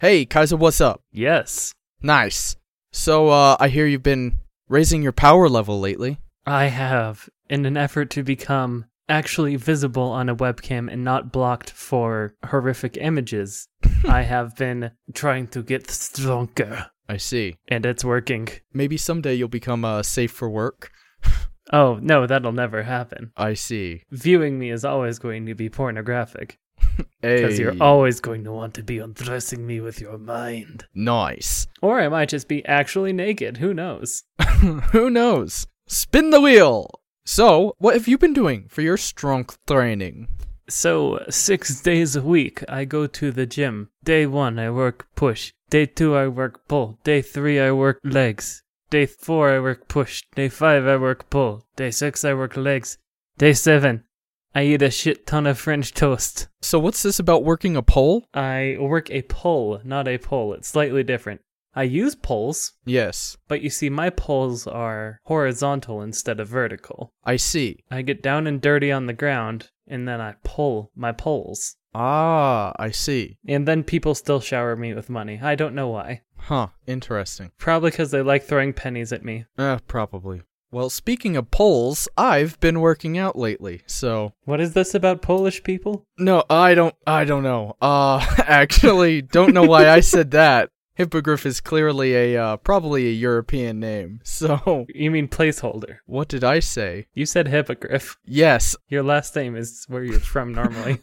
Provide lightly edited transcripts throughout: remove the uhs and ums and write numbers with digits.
Hey, Kaiser, what's up? Yes. Nice. So, I hear you've been raising your power level lately. I have, in an effort to become actually visible on a webcam and not blocked for horrific images. I have been trying to get stronger. I see. And it's working. Maybe someday you'll become safe for work. Oh, no, that'll never happen. I see. Viewing me is always going to be pornographic. Hey. Because you're always going to want to be undressing me with your mind. Nice. Or I might just be actually naked. Who knows? Who knows? Spin the wheel! So, what have you been doing for your strength training? So, 6 days a week, I go to the gym. Day 1, I work push. Day 2, I work pull. Day 3, I work legs. Day 4, I work push. Day 5, I work pull. Day 6, I work legs. Day 7, I eat a shit ton of French toast. So what's this about working a pole? I work a pull, not a pull. It's slightly different. I use pulls. Yes. But you see, my pulls are horizontal instead of vertical. I see. I get down and dirty on the ground, and then I pull my poles. Ah, I see. And then people still shower me with money. I don't know why. Huh, interesting. Probably because they like throwing pennies at me. Probably. Well, speaking of poles, I've been working out lately, so... What is this about Polish people? No, I don't know. Actually, don't know why I said that. Hippogriff is clearly probably a European name, so... You mean placeholder. What did I say? You said hippogriff. Yes. Your last name is where you're from normally.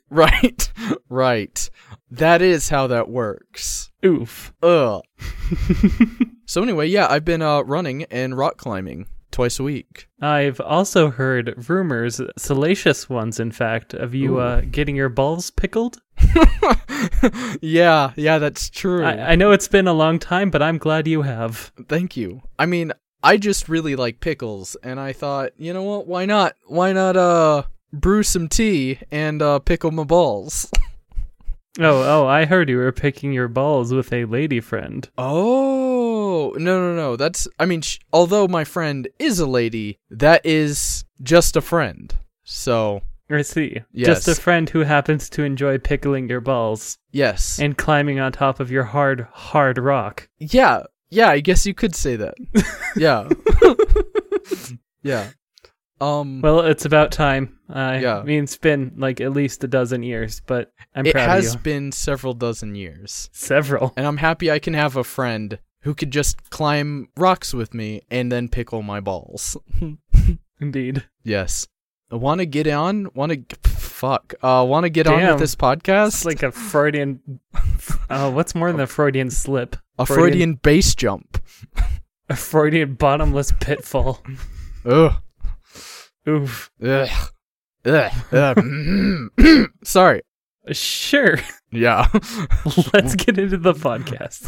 Right. That is how that works. Oof. Ugh. So anyway, yeah, I've been running and rock climbing. Twice a week. I've also heard rumors, salacious ones in fact, of you getting your balls pickled. Yeah, that's true. I know it's been a long time, but I'm glad you have. Thank you. I mean, I just really like pickles, and I thought, you know what, why not? Why not brew some tea and pickle my balls? Oh, I heard you were picking your balls with a lady friend. Oh, no. That's, I mean, although my friend is a lady, that is just a friend. So. I see. Yes. Just a friend who happens to enjoy pickling your balls. Yes. And climbing on top of your hard rock. Yeah, I guess you could say that. Yeah. Yeah. Well, it's about time. Yeah. I mean, it's been like at least a dozen years, but I'm proud of you. It has been several dozen years. Several. And I'm happy I can have a friend who could just climb rocks with me and then pickle my balls. Indeed. Yes. Want to get on? Want to get on with this podcast? It's like a Freudian... what's more than a Freudian slip? A Freudian base jump. A Freudian bottomless pitfall. Ugh. Oof. Sorry. Sure. Yeah. Let's get into the podcast.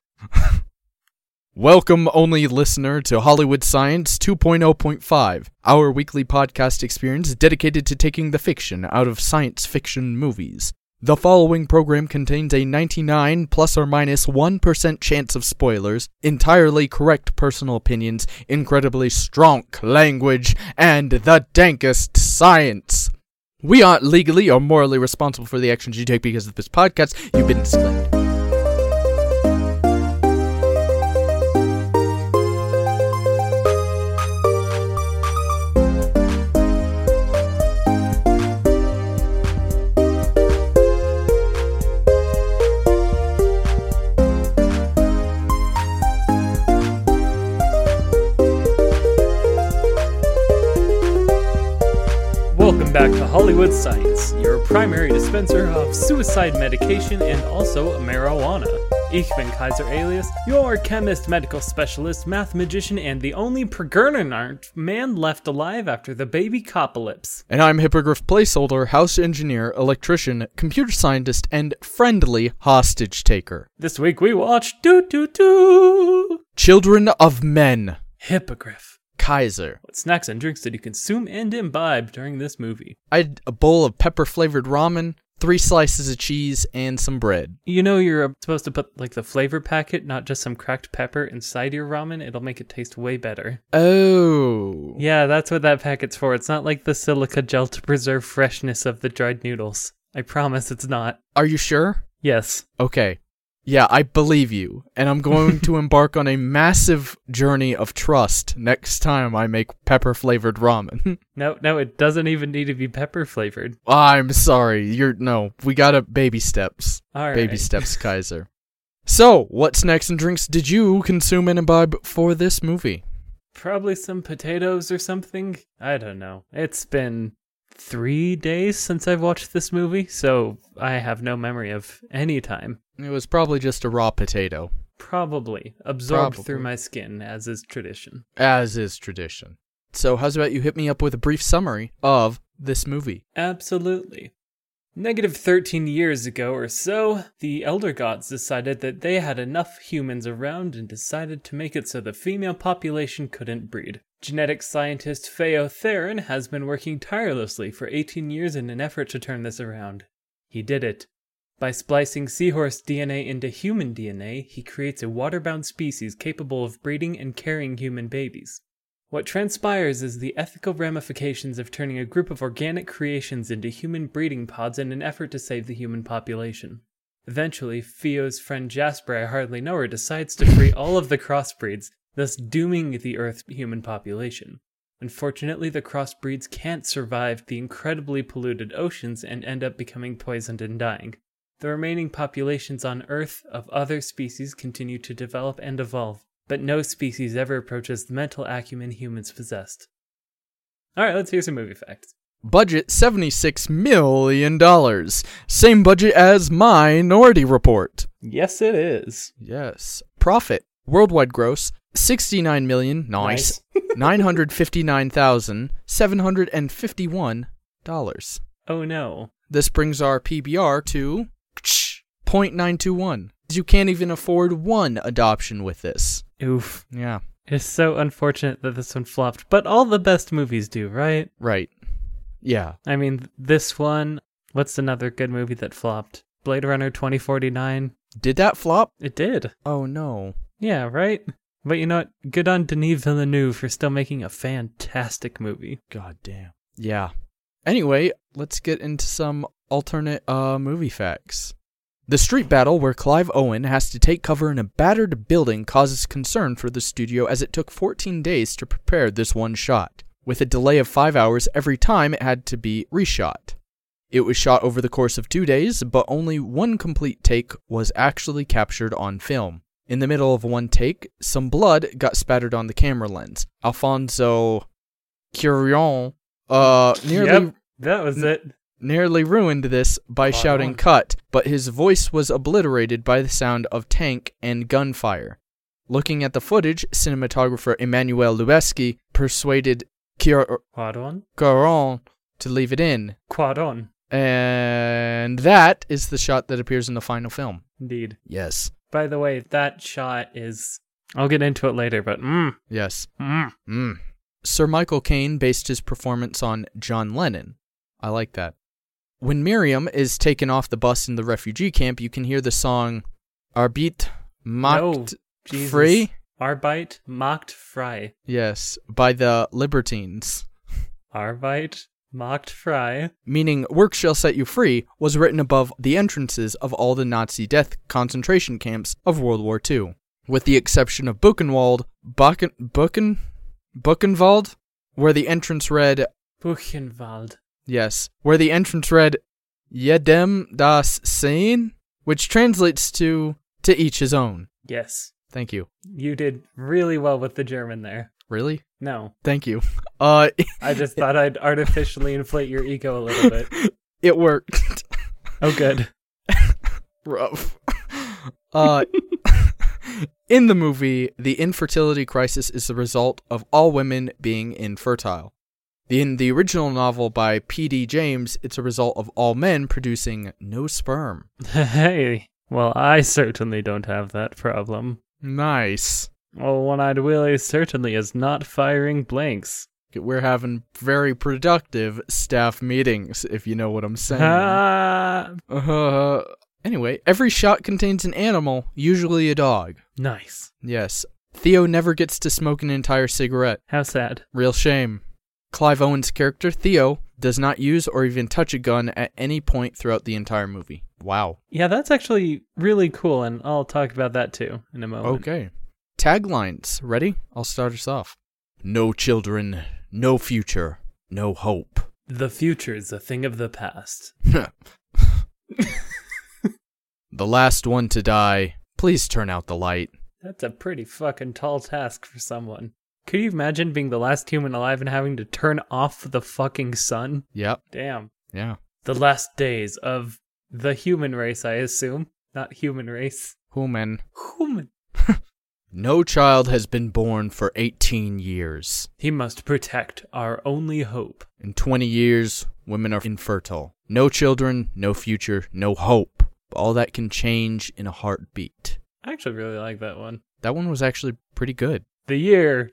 Welcome, only listener, to Hollywood Science 2.0.5, our weekly podcast experience dedicated to taking the fiction out of science fiction movies. The following program contains a 99 plus or minus 1% chance of spoilers, entirely correct personal opinions, incredibly strong language, and the dankest science. We aren't legally or morally responsible for the actions you take because of this podcast. You've been disclaimed. Welcome back to Hollywood Science, your primary dispenser of suicide medication and also marijuana. Ich bin Kaiser Alias, your chemist, medical specialist, math magician, and the only Pergernanart man left alive after the baby copolypse. And I'm Hippogriff Placeholder, house engineer, electrician, computer scientist, and friendly hostage taker. This week we watched Children of Men. Hippogriff. Kaiser. What snacks and drinks did you consume and imbibe during this movie? I had a bowl of pepper-flavored ramen, 3 slices of cheese, and some bread. You know you're supposed to put like the flavor packet, not just some cracked pepper, inside your ramen. It'll make it taste way better. Oh. Yeah, that's what that packet's for. It's not like the silica gel to preserve freshness of the dried noodles. I promise it's not. Are you sure? Yes. Okay. Yeah, I believe you, and I'm going to embark on a massive journey of trust next time I make pepper-flavored ramen. No, it doesn't even need to be pepper flavored. I'm sorry, we gotta baby steps. All right. Baby steps, Kaiser. So, what snacks and drinks did you consume and imbibe for this movie? Probably some potatoes or something. I don't know. It's been 3 days since I've watched this movie, so I have no memory of any time. It was probably just a raw potato. Probably. Absorbed through my skin, as is tradition. As is tradition. So how's about you hit me up with a brief summary of this movie? Absolutely. Negative 13 years ago or so, the Elder Gods decided that they had enough humans around and decided to make it so the female population couldn't breed. Genetic scientist Theo Theron has been working tirelessly for 18 years in an effort to turn this around. He did it. By splicing seahorse DNA into human DNA, he creates a waterbound species capable of breeding and carrying human babies. What transpires is the ethical ramifications of turning a group of organic creations into human breeding pods in an effort to save the human population. Eventually, Theo's friend Jasper, I hardly know her, decides to free all of the crossbreeds, thus dooming the Earth's human population. Unfortunately, the crossbreeds can't survive the incredibly polluted oceans and end up becoming poisoned and dying. The remaining populations on Earth of other species continue to develop and evolve, but no species ever approaches the mental acumen humans possessed. Alright, let's hear some movie facts. Budget $76 million. Same budget as Minority Report. Yes, it is. Yes. Profit. Worldwide gross, $69 million. Nice. $959,751. Oh no. This brings our PBR to 0.921. You can't even afford one adoption with this. Oof. Yeah. It's so unfortunate that this one flopped, but all the best movies do, right? Right. Yeah. I mean, this one, what's another good movie that flopped? Blade Runner 2049. Did that flop? It did. Oh no. Yeah, right? But you know what? Good on Denis Villeneuve for still making a fantastic movie. God damn. Yeah. Anyway, let's get into some alternate movie facts. The street battle where Clive Owen has to take cover in a battered building causes concern for the studio as it took 14 days to prepare this one shot, with a delay of 5 hours every time it had to be reshot. It was shot over the course of 2 days, but only one complete take was actually captured on film. In the middle of one take, some blood got spattered on the camera lens. Alfonso Cuarón that was it. Nearly ruined this by shouting cut, but his voice was obliterated by the sound of tank and gunfire. Looking at the footage, cinematographer Emmanuel Lubezki persuaded Cuarón to leave it in. Cuarón. And that is the shot that appears in the final film. Indeed. Yes. By the way, that shot is... I'll get into it later, but Yes. Sir Michael Caine based his performance on John Lennon. I like that. When Miriam is taken off the bus in the refugee camp, you can hear the song Arbeit macht frei. Arbeit macht frei. Yes, by the Libertines. Arbeit macht frei. Meaning work shall set you free was written above the entrances of all the Nazi death concentration camps of World War II. With the exception of Buchenwald, Buchenwald, where the entrance read... Buchenwald. Yes, where the entrance read, Jedem das Sein, which translates to each his own. Yes. Thank you. You did really well with the German there. Really? No. Thank you. I just thought I'd artificially inflate your ego a little bit. It worked. Oh, good. Rough. In the movie, the infertility crisis is the result of all women being infertile. In the original novel by P.D. James, it's a result of all men producing no sperm. Hey, well, I certainly don't have that problem. Nice. Well, One-Eyed Willie certainly is not firing blanks. We're having very productive staff meetings, if you know what I'm saying. Anyway, every shot contains an animal, usually a dog. Nice. Yes. Theo never gets to smoke an entire cigarette. How sad. Real shame. Clive Owen's character, Theo, does not use or even touch a gun at any point throughout the entire movie. Wow. Yeah, that's actually really cool, and I'll talk about that too in a moment. Okay. Taglines. Ready? I'll start us off. No children, no future, no hope. The future's a thing of the past. The last one to die. Please turn out the light. That's a pretty fucking tall task for someone. Could you imagine being the last human alive and having to turn off the fucking sun? Yep. Damn. Yeah. The last days of the human race, I assume. Not human race. Human. Human. No child has been born for 18 years. He must protect our only hope. In 20 years, women are infertile. No children, no future, no hope. All that can change in a heartbeat. I actually really like that one. That one was actually pretty good. The year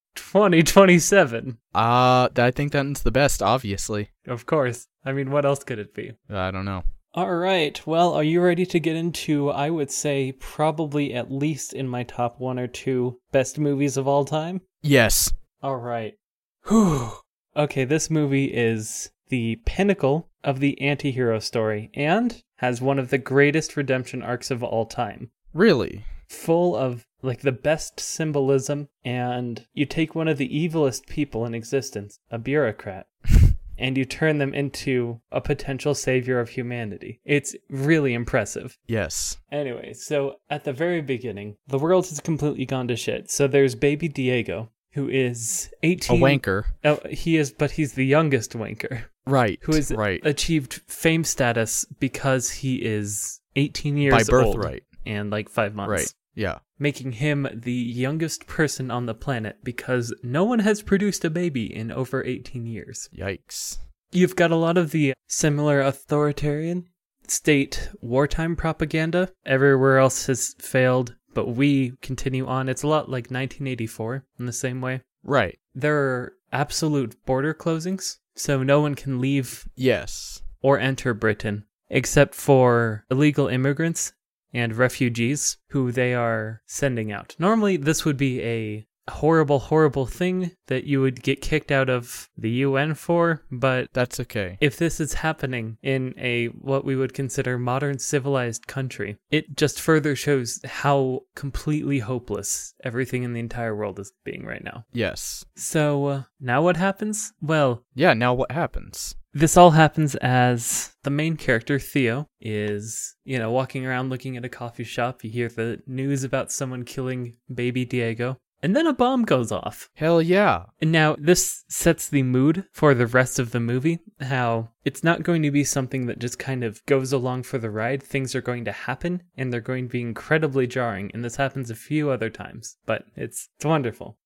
2027. I think that's the best, obviously. Of course. I mean, what else could it be? I don't know. All right. Well, are you ready to get into, I would say, probably at least in my top 1 or 2 best movies of all time? Yes. All right. Whew. Okay, this movie is the pinnacle of the anti-hero story and has one of the greatest redemption arcs of all time. Really? Full of, like, the best symbolism, and you take one of the evilest people in existence, a bureaucrat, and you turn them into a potential savior of humanity. It's really impressive. Yes. Anyway, so at the very beginning, the world has completely gone to shit. So there's baby Diego, who is 18. A wanker. Oh, he is, but he's the youngest wanker. Right. Who has achieved fame status because he is 18 years old. By birthright. And like 5 months. Right. Yeah. Making him the youngest person on the planet because no one has produced a baby in over 18 years. Yikes. You've got a lot of the similar authoritarian state wartime propaganda. Everywhere else has failed, but we continue on. It's a lot like 1984 in the same way. Right. There are absolute border closings, so no one can leave Yes. or enter Britain except for illegal immigrants and refugees who they are sending out. Normally, this would be a horrible, horrible thing that you would get kicked out of the UN for, but that's okay. If this is happening in a what we would consider modern civilized country, it just further shows how completely hopeless everything in the entire world is being right now. Yes. So, now what happens? Well... Yeah, now what happens? This all happens as the main character, Theo, is, walking around looking at a coffee shop. You hear the news about someone killing baby Diego. And then a bomb goes off. Hell yeah. And now this sets the mood for the rest of the movie. How it's not going to be something that just kind of goes along for the ride. Things are going to happen and they're going to be incredibly jarring. And this happens a few other times, but it's wonderful.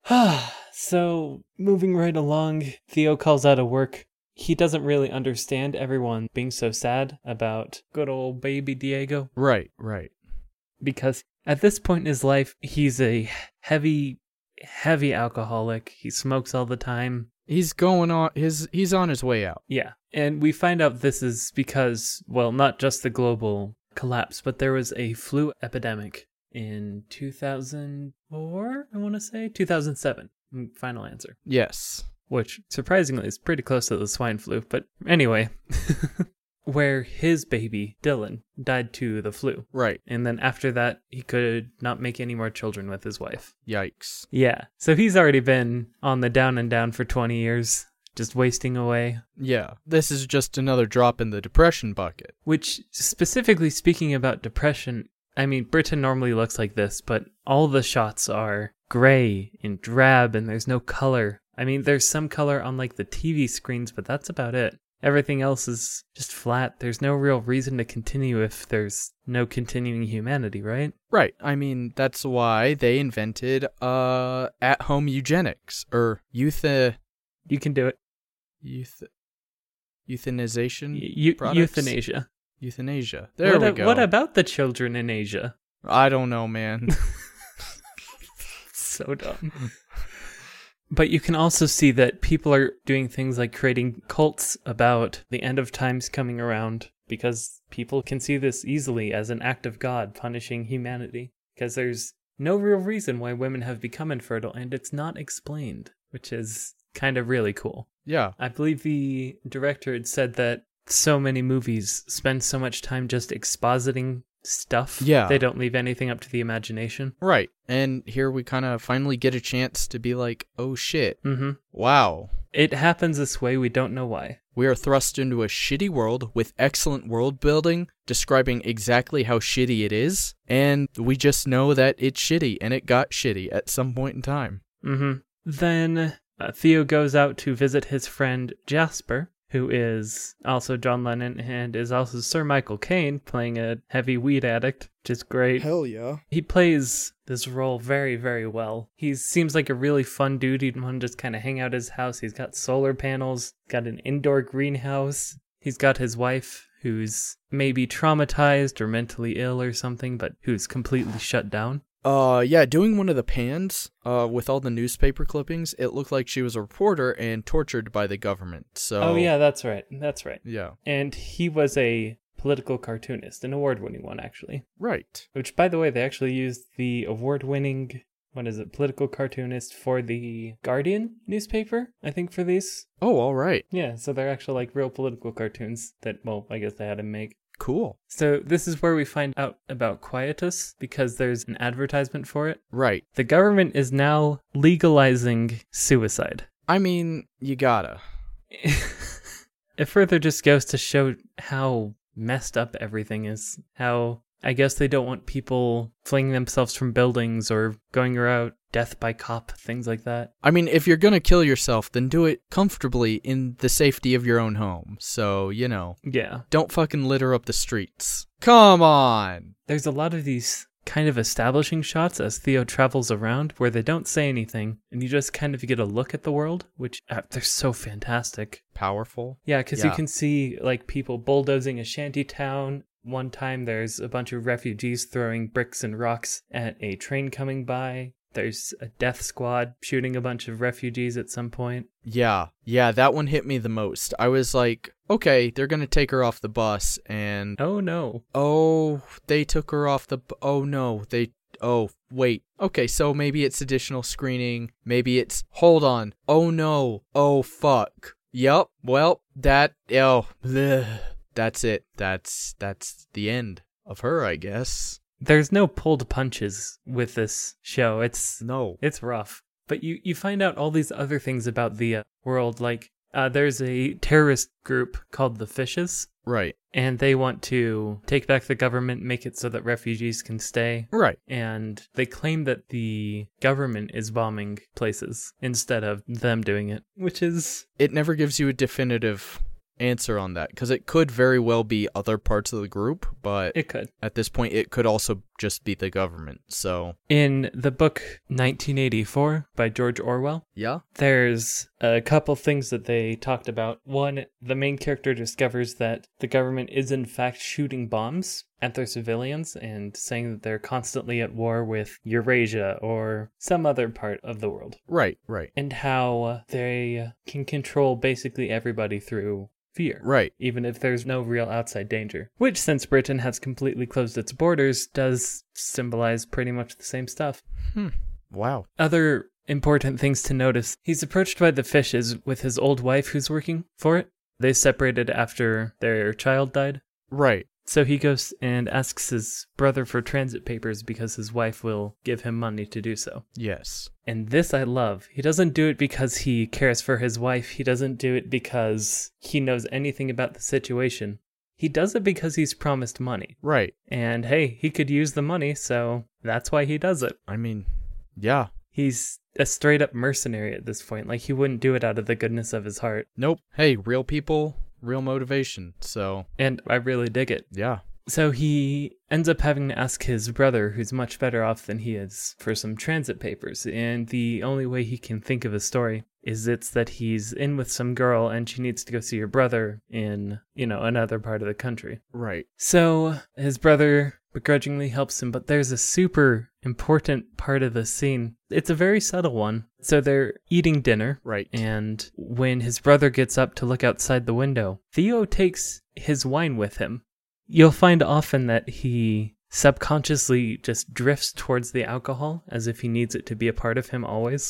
So moving right along, Theo calls out of work. He doesn't really understand everyone being so sad about good old baby Diego. Right. Because at this point in his life, he's a heavy alcoholic. He smokes all the time. He's on his way out. Yeah. And we find out this is because, well, not just the global collapse, but there was a flu epidemic in 2004, I want to say? 2007. Final answer. Yes. Which, surprisingly, is pretty close to the swine flu. But anyway, where his baby, Dylan, died to the flu. Right. And then after that, he could not make any more children with his wife. Yikes. Yeah. So he's already been on the down and down for 20 years, just wasting away. Yeah. This is just another drop in the depression bucket. Which, specifically speaking about depression, I mean, Britain normally looks like this, but all the shots are gray and drab and there's no color. I mean, there's some color on like the TV screens, but that's about it. Everything else is just flat. There's no real reason to continue if there's no continuing humanity, right? Right. I mean, that's why they invented at-home eugenics or You can do it. Euthanization? Euthanasia. Euthanasia. There we go. What about the children in Asia? I don't know, man. So dumb. But you can also see that people are doing things like creating cults about the end of times coming around because people can see this easily as an act of God punishing humanity because there's no real reason why women have become infertile and it's not explained, which is kind of really cool. Yeah. I believe the director had said that so many movies spend so much time just expositing stuff. Yeah. They don't leave anything up to the imagination. Right. And here we kind of finally get a chance to be like, oh shit. Mm-hmm. Wow. It happens this way. We don't know why. We are thrust into a shitty world with excellent world building, describing exactly how shitty it is, and we just know that it's shitty, and it got shitty at some point in time. Mm-hmm. Then Theo goes out to visit his friend Jasper, who is also John Lennon and is also Sir Michael Caine, playing a heavy weed addict, which is great. Hell yeah. He plays this role very, very well. He seems like a really fun dude. He'd want to just kind of hang out at his house. He's got solar panels, got an indoor greenhouse. He's got his wife, who's maybe traumatized or mentally ill or something, but who's completely shut down. Yeah, doing one of the pans, with all the newspaper clippings, it looked like she was a reporter and tortured by the government, so... Oh yeah, that's right. Yeah. And he was a political cartoonist, an award-winning one, actually. Right. Which, by the way, they actually used the award-winning, political cartoonist for the Guardian newspaper, I think, for these. Oh, all right. Yeah, so they're actually like real political cartoons that, well, I guess they had him make. Cool. So this is where we find out about Quietus, because there's an advertisement for it. Right. The government is now legalizing suicide. I mean, you gotta. It further just goes to show how messed up everything is. How, I guess they don't want people flinging themselves from buildings or going around death by cop, things like that. I mean, if you're gonna kill yourself, then do it comfortably in the safety of your own home. So, Yeah. don't fucking litter up the streets. Come on! There's a lot of these kind of establishing shots as Theo travels around where they don't say anything and you just kind of get a look at the world, which they're so fantastic. Powerful. Yeah, because you can see like people bulldozing a shanty town. One time there's a bunch of refugees throwing bricks and rocks at a train coming by. There's a death squad shooting a bunch of refugees at some point. Yeah, that one hit me the most. I was like, okay, they're gonna take her off the bus, and... Oh, no. Oh, they took her off the... Oh, no, Oh, wait. Okay, so maybe it's additional screening. Maybe it's... Hold on. Oh, no. Oh, fuck. Yup, well, that... Oh, bleh. That's it. That's the end of her, I guess. There's no pulled punches with this show. It's rough. But you find out all these other things about the world, like there's a terrorist group called the Fishes. Right. And they want to take back the government, make it so that refugees can stay. Right. And they claim that the government is bombing places instead of them doing it, which is... It never gives you a definitive answer on that, because it could very well be other parts of the group, but it could. At this point it could also just be the government. So in the book 1984 by George Orwell, there's a couple things that they talked about. One, the main character discovers that the government is in fact shooting bombs at their civilians and saying that they're constantly at war with Eurasia or some other part of the world. Right. And how they can control basically everybody through fear. Right. Even if there's no real outside danger. Which, since Britain has completely closed its borders, does symbolize pretty much the same stuff. Wow. Other important things to notice. He's approached by the Fishes with his old wife who's working for it. They separated after their child died. Right. So he goes and asks his brother for transit papers because his wife will give him money to do so. Yes. And this I love. He doesn't do it because he cares for his wife. He doesn't do it because he knows anything about the situation. He does it because he's promised money. Right. And hey, he could use the money, so that's why he does it. I mean, yeah. He's a straight up mercenary at this point. Like, he wouldn't do it out of the goodness of his heart. Nope. Hey, real people, real motivation, so... And I really dig it. Yeah. So he ends up having to ask his brother, who's much better off than he is, for some transit papers. And the only way he can think of a story is it's that he's in with some girl and she needs to go see her brother in, another part of the country. Right. So his brother begrudgingly helps him, but there's a super important part of the scene. It's a very subtle one. So they're eating dinner. Right. And when his brother gets up to look outside the window, Theo takes his wine with him. You'll find often that he subconsciously just drifts towards the alcohol as if he needs it to be a part of him always.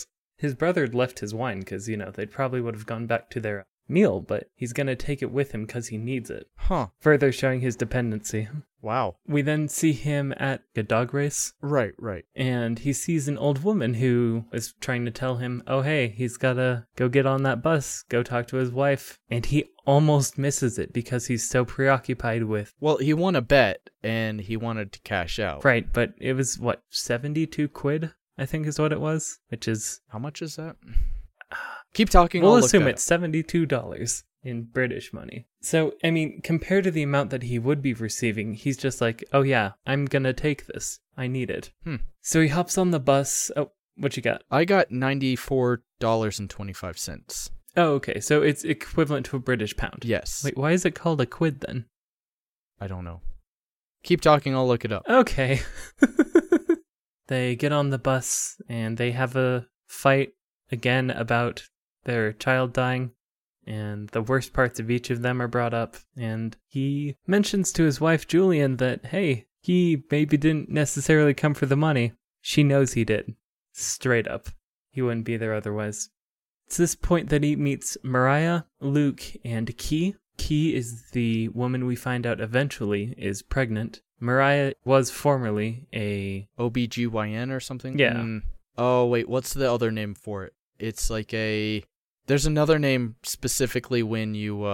His brother left his wine because, they probably would have gone back to their meal, but he's going to take it with him because he needs it. Huh. Further showing his dependency. Wow. We then see him at a dog race. Right. And he sees an old woman who is trying to tell him, oh, hey, he's got to go get on that bus, go talk to his wife. And he almost misses it because he's so preoccupied with... Well, he won a bet and he wanted to cash out. Right, but it was, 72 quid, I think is what it was, which is... How much is that? Keep talking. We'll assume it's $72 in British money. So, compared to the amount that he would be receiving, he's just like, oh yeah, I'm gonna take this. I need it. So he hops on the bus. Oh, what you got? I got $94.25. Oh, okay. So it's equivalent to a British pound. Yes. Wait, why is it called a quid then? I don't know. Keep talking, I'll look it up. Okay. They get on the bus and they have a fight again about their child dying, and the worst parts of each of them are brought up, and he mentions to his wife Julian that, hey, he maybe didn't necessarily come for the money. She knows he did. Straight up. He wouldn't be there otherwise. It's this point that he meets Mariah, Luke, and Key. Key is the woman we find out eventually is pregnant. Mariah was formerly a... OBGYN or something? Yeah. Oh, wait, what's the other name for it? It's like a... There's another name specifically when you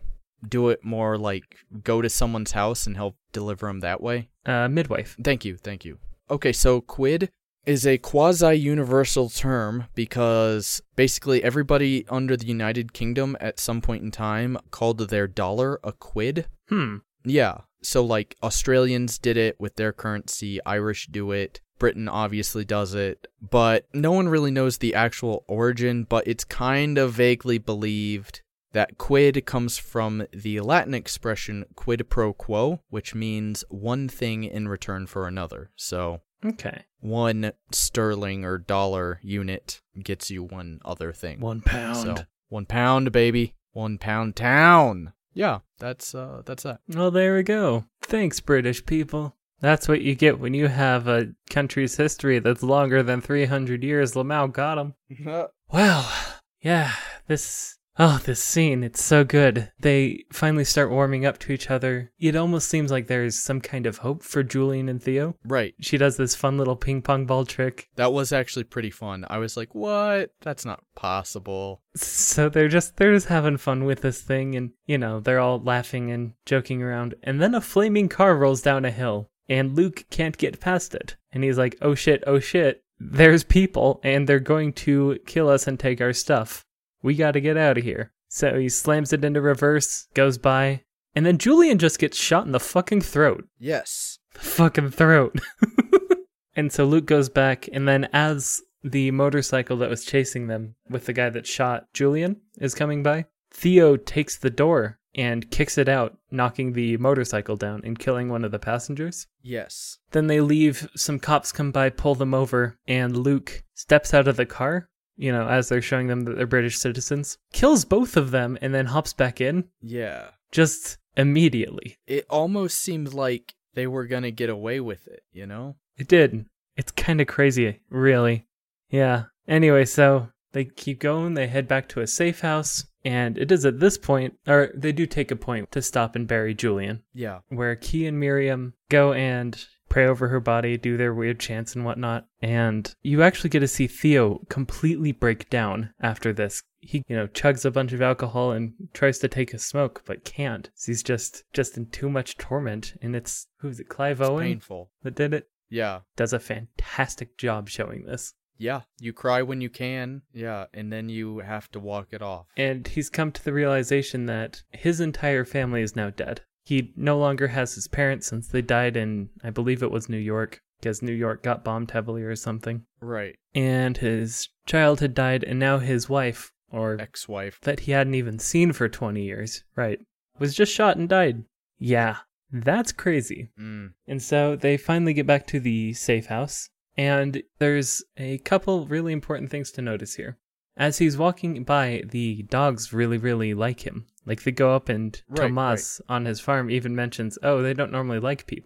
do it more like go to someone's house and help deliver them that way. Midwife. Thank you. Okay, so quid is a quasi-universal term because basically everybody under the United Kingdom at some point in time called their dollar a quid. Yeah, so like Australians did it with their currency, Irish do it, Britain obviously does it, but no one really knows the actual origin, but it's kind of vaguely believed that quid comes from the Latin expression quid pro quo, which means one thing in return for another. So, okay, 1 sterling or dollar unit gets you one other thing. 1 pound. So, 1 pound, baby. 1 pound town. Yeah, that's that. Well, there we go. Thanks, British people. That's what you get when you have a country's history that's longer than 300 years. Lamau got him. Well, yeah, this scene, it's so good. They finally start warming up to each other. It almost seems like there's some kind of hope for Julian and Theo. Right. She does this fun little ping pong ball trick. That was actually pretty fun. I was like, what? That's not possible. So they're just having fun with this thing, and, they're all laughing and joking around. And then a flaming car rolls down a hill. And Luke can't get past it. And he's like, oh shit, there's people, and they're going to kill us and take our stuff. We gotta get out of here. So he slams it into reverse, goes by, and then Julian just gets shot in the fucking throat. Yes. The fucking throat. And so Luke goes back, and then as the motorcycle that was chasing them with the guy that shot Julian is coming by, Theo takes the door and kicks it out, knocking the motorcycle down and killing one of the passengers. Yes. Then they leave, some cops come by, pull them over, and Luke steps out of the car, as they're showing them that they're British citizens, kills both of them, and then hops back in. Yeah. Just immediately. It almost seemed like they were gonna get away with it, It did. It's kind of crazy, really. Yeah. Anyway, so they keep going, they head back to a safe house. And it is at this point, or they do take a point to stop and bury Julian. Yeah. Where Key and Miriam go and pray over her body, do their weird chants and whatnot. And you actually get to see Theo completely break down after this. He, chugs a bunch of alcohol and tries to take a smoke, but can't. He's just in too much torment. And it's, Clive Owen? Painful. That did it? Yeah. Does a fantastic job showing this. Yeah, you cry when you can, and then you have to walk it off. And he's come to the realization that his entire family is now dead. He no longer has his parents since they died in, I believe it was New York, because New York got bombed heavily or something. Right. And his child had died, and now his wife, or ex-wife, that he hadn't even seen for 20 years, right, was just shot and died. Yeah, that's crazy. And so they finally get back to the safe house. And there's a couple really important things to notice here. As he's walking by, the dogs really, really like him. Like, they go up and Tomas on his farm even mentions, oh, they don't normally like people.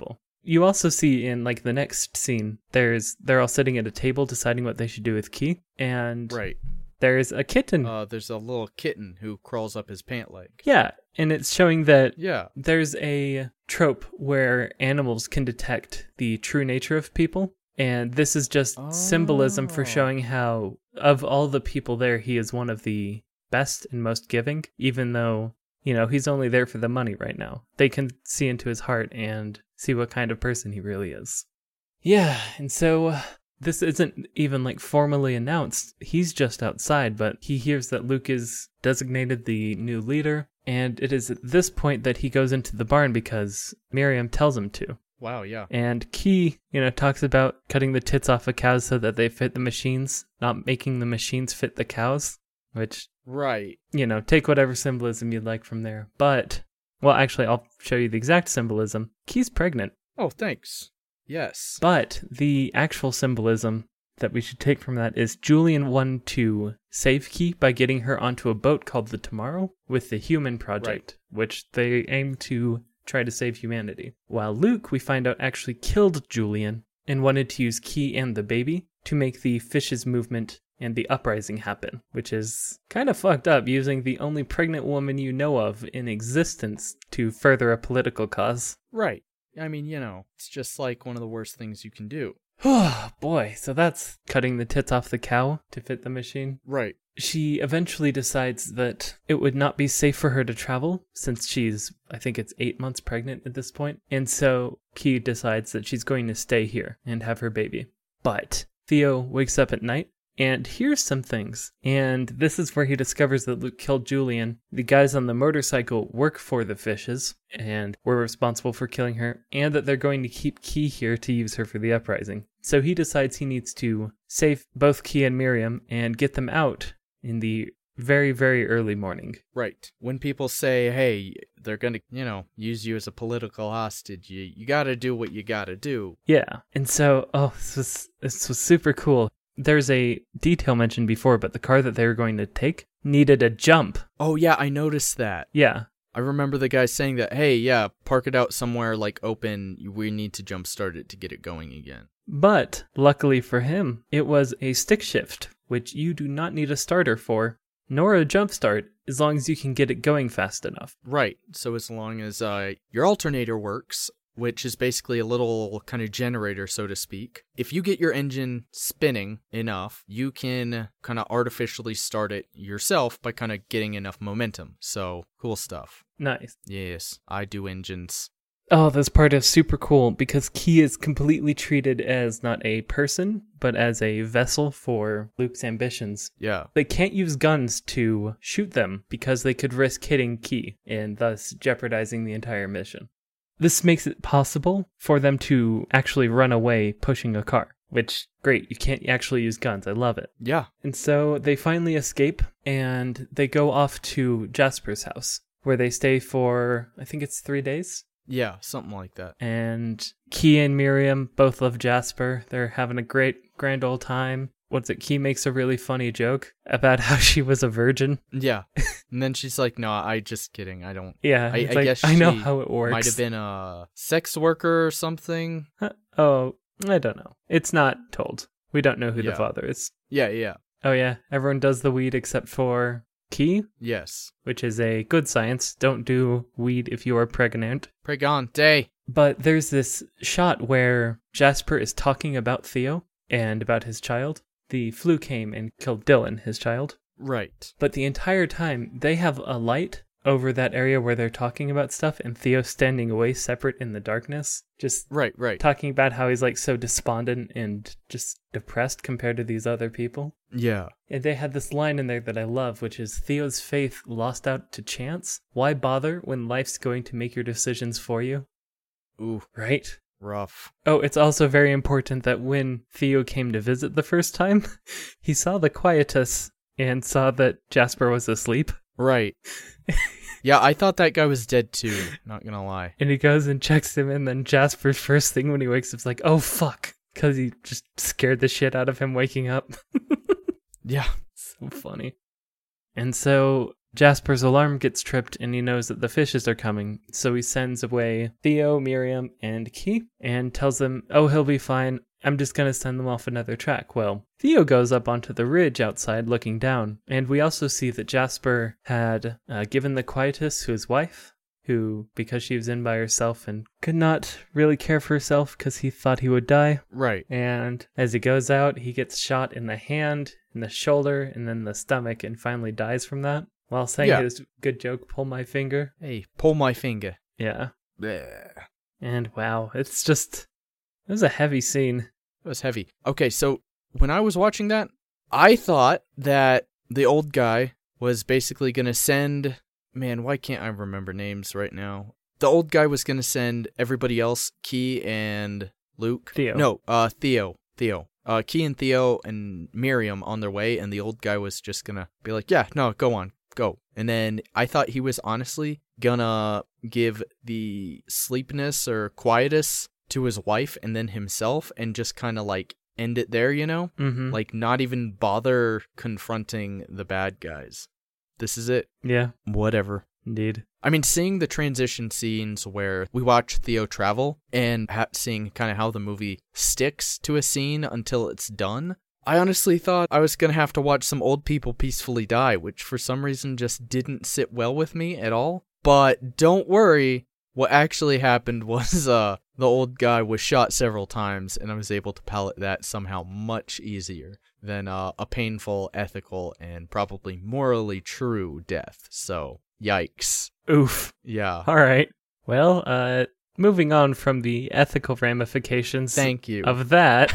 you also see in like the next scene, they're all sitting at a table deciding what they should do with Key, and Right. there's a kitten. There's a little kitten who crawls up his pant leg. Yeah, and it's showing that Yeah. there's a trope where animals can detect the true nature of people, and this is just symbolism for showing how, of all the people there, he is one of the best and most giving, even though, he's only there for the money right now. They can see into his heart and see what kind of person he really is. Yeah, and so this isn't even like formally announced. He's just outside, but he hears that Luke is designated the new leader, and it is at this point that he goes into the barn because Miriam tells him to. Wow, yeah. And Key, talks about cutting the tits off of cows so that they fit the machines, not making the machines fit the cows, which, Right. take whatever symbolism you'd like from there. But, well, actually, I'll show you the exact symbolism. Key's pregnant. Oh, thanks. Yes. But the actual symbolism that we should take from that is Julian wanted to save Key by getting her onto a boat called the Tomorrow with the Human Project, which they aim to try to save humanity. While Luke, we find out, actually killed Julian and wanted to use Key and the baby to make the Fishes movement and the uprising happen, which is kind of fucked up, using the only pregnant woman you know of in existence to further a political cause. Right. I mean, it's just like one of the worst things you can do. Oh, boy. So that's cutting the tits off the cow to fit the machine. Right. She eventually decides that it would not be safe for her to travel since she's, I think it's 8 months pregnant at this point. And so Key decides that she's going to stay here and have her baby. But Theo wakes up at night and hears some things. And this is where he discovers that Luke killed Julian. The guys on the motorcycle work for the Fishes and were responsible for killing her, and that they're going to keep Key here to use her for the uprising. So he decides he needs to save both Key and Miriam and get them out in the very, very early morning. Right. When people say, hey, they're going to, use you as a political hostage, you got to do what you got to do. Yeah. And so, this was super cool. There's a detail mentioned before, but the car that they were going to take needed a jump. Oh, yeah, I noticed that. Yeah. I remember the guy saying that, hey, yeah, park it out somewhere like open. We need to jumpstart it to get it going again. But luckily for him, it was a stick shift, which you do not need a starter for, nor a jump start, as long as you can get it going fast enough. Right. So as long as your alternator works, which is basically a little kind of generator, so to speak. If you get your engine spinning enough, you can kind of artificially start it yourself by kind of getting enough momentum. So, cool stuff. Nice. Yes, I do engines. Oh, this part is super cool because Key is completely treated as not a person, but as a vessel for Luke's ambitions. Yeah. They can't use guns to shoot them because they could risk hitting Key and thus jeopardizing the entire mission. This makes it possible for them to actually run away pushing a car, which, great, you can't actually use guns. I love it. Yeah. And so they finally escape and they go off to Jasper's house where they stay for, I think it's 3 days. Yeah, something like that. And Key and Miriam both love Jasper. They're having a great, grand old time. Key makes a really funny joke about how she was a virgin. Yeah. And then she's like, no, I just kidding. I don't. Yeah. I guess I know how it works. Might have been a sex worker or something. Oh, I don't know. It's not told. We don't know who the father is. Yeah. Oh, yeah. Everyone does the weed except for Key. Yes. Which is a good science. Don't do weed if you are pregnant. Pregante. But there's this shot where Jasper is talking about Theo and about his child. The flu came and killed Dylan, his child. Right. But the entire time, they have a light over that area where they're talking about stuff, and Theo's standing away separate in the darkness. Just right. Talking about how he's like so despondent and just depressed compared to these other people. Yeah. And they had this line in there that I love, which is, Theo's faith lost out to chance. Why bother when life's going to make your decisions for you? Ooh. Right? Rough. Oh, it's also very important that when Theo came to visit the first time, he saw the quietus and saw that Jasper was asleep. Right. Yeah, I thought that guy was dead too, not gonna lie. And he goes and checks him, and then Jasper's first thing when he wakes up is like, oh fuck, because he just scared the shit out of him waking up. Yeah. So funny. And so Jasper's alarm gets tripped and he knows that the fishes are coming, so he sends away Theo, Miriam, and Key and tells them, oh, he'll be fine. I'm just going to send them off another track. Well, Theo goes up onto the ridge outside looking down, and we also see that Jasper had given the quietus to his wife, who, because she was in by herself and could not really care for herself because he thought he would die. Right. And as he goes out, he gets shot in the hand, in the shoulder, and then the stomach, and finally dies from that. While saying his good joke, pull my finger. Hey, pull my finger. Yeah. Bleh. And wow, it was a heavy scene. It was heavy. Okay, so when I was watching that, I thought that the old guy was basically going to send... Man, why can't I remember names right now? The old guy was going to send everybody else, Key and Luke. Theo. No, Theo. Key and Theo and Miriam on their way, and the old guy was just going to be like, yeah, no, go on, go. And then I thought he was honestly going to give the sleepiness or quietus to his wife and then himself and just kind of like end it there, you know? Mm-hmm. Like not even bother confronting the bad guys. This is it. Yeah. Whatever. Indeed. I mean, seeing the transition scenes where we watch Theo travel and seeing kind of how the movie sticks to a scene until it's done, I honestly thought I was going to have to watch some old people peacefully die, which for some reason just didn't sit well with me at all. But don't worry, what actually happened was the old guy was shot several times, and I was able to palate that somehow much easier than a painful, ethical, and probably morally true death. So, yikes. Oof. Yeah. All right. Well, moving on from the ethical ramifications Thank you. of that,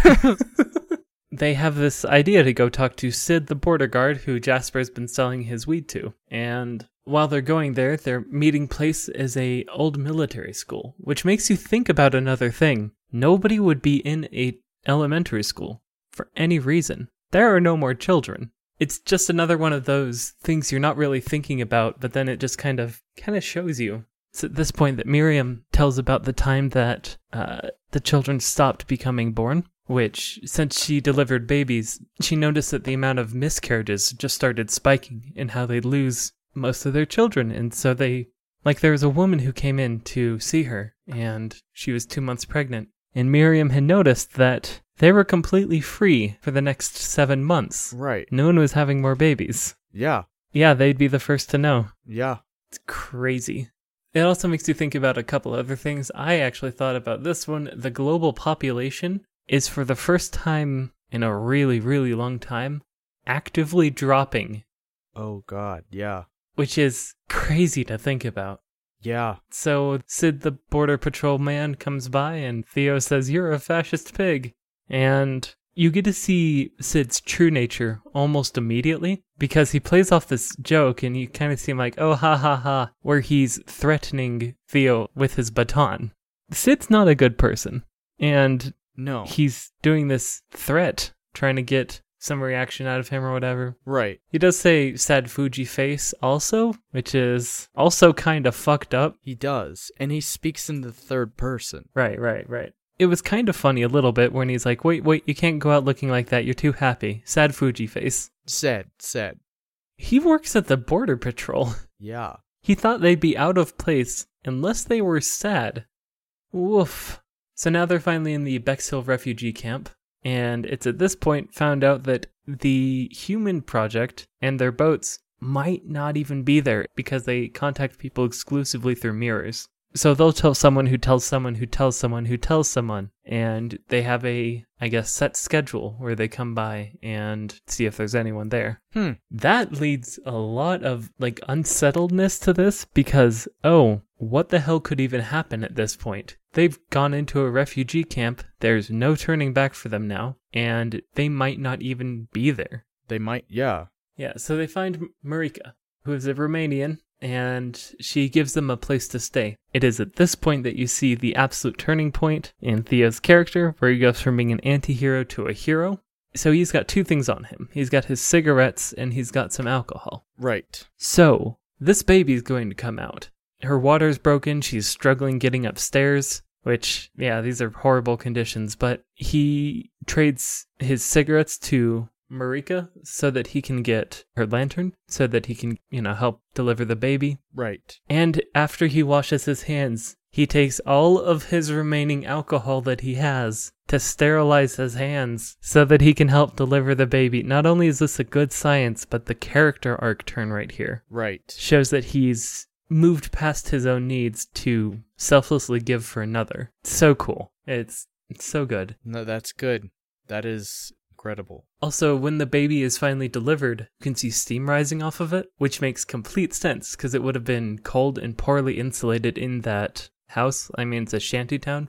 they have this idea to go talk to Sid, the border guard, who Jasper's been selling his weed to. And while they're going there, their meeting place is a old military school, which makes you think about another thing. Nobody would be in a elementary school for any reason. There are no more children. It's just another one of those things you're not really thinking about, but then it just kind of shows you. It's at this point that Miriam tells about the time that the children stopped becoming born, which, since she delivered babies, she noticed that the amount of miscarriages just started spiking and how they'd lose most of their children. And so there was a woman who came in to see her, and she was 2 months pregnant. And Miriam had noticed that they were completely free for the next 7 months. Right. No one was having more babies. Yeah. Yeah, they'd be the first to know. Yeah. It's crazy. It also makes you think about a couple other things. I actually thought about this one. The global population is, for the first time in a really, really long time, actively dropping. Oh, God. Yeah. Which is crazy to think about. Yeah. So Sid, the border patrol man, comes by and Theo says, "You're a fascist pig." And you get to see Sid's true nature almost immediately, because he plays off this joke and you kind of see him like, oh, ha ha ha, where he's threatening Theo with his baton. Sid's not a good person. And no, he's doing this threat, trying to get some reaction out of him or whatever. Right. He does say sad Fuji face also, which is also kind of fucked up. He does. And he speaks in the third person. Right. It was kind of funny a little bit when he's like, wait, you can't go out looking like that. You're too happy. Sad Fuji face. Sad. He works at the border patrol. Yeah. He thought they'd be out of place unless they were sad. Woof. So now they're finally in the Bexhill refugee camp. And it's at this point found out that the Human Project and their boats might not even be there because they contact people exclusively through mirrors. So they'll tell someone who tells someone who tells someone who tells someone. And they have a, set schedule where they come by and see if there's anyone there. That leads a lot of, unsettledness to this because, what the hell could even happen at this point? They've gone into a refugee camp. There's no turning back for them now. And they might not even be there. They might, yeah. Yeah, so they find Marika, who is a Romanian, and she gives them a place to stay. It is at this point that you see the absolute turning point in Theo's character, where he goes from being an anti-hero to a hero. So he's got two things on him. He's got his cigarettes, and he's got some alcohol. Right. So, this baby's going to come out. Her water's broken, she's struggling getting upstairs, which, yeah, these are horrible conditions, but he trades his cigarettes to Marika so that he can get her lantern, so that he can, help deliver the baby. Right. And after he washes his hands, he takes all of his remaining alcohol that he has to sterilize his hands so that he can help deliver the baby. Not only is this a good science, but the character arc turn right here. Right. Shows that he's moved past his own needs to selflessly give for another. So cool. It's so good. No, that's good. That is incredible. Also, when the baby is finally delivered, you can see steam rising off of it, which makes complete sense because it would have been cold and poorly insulated in that house. I mean, it's a shanty town.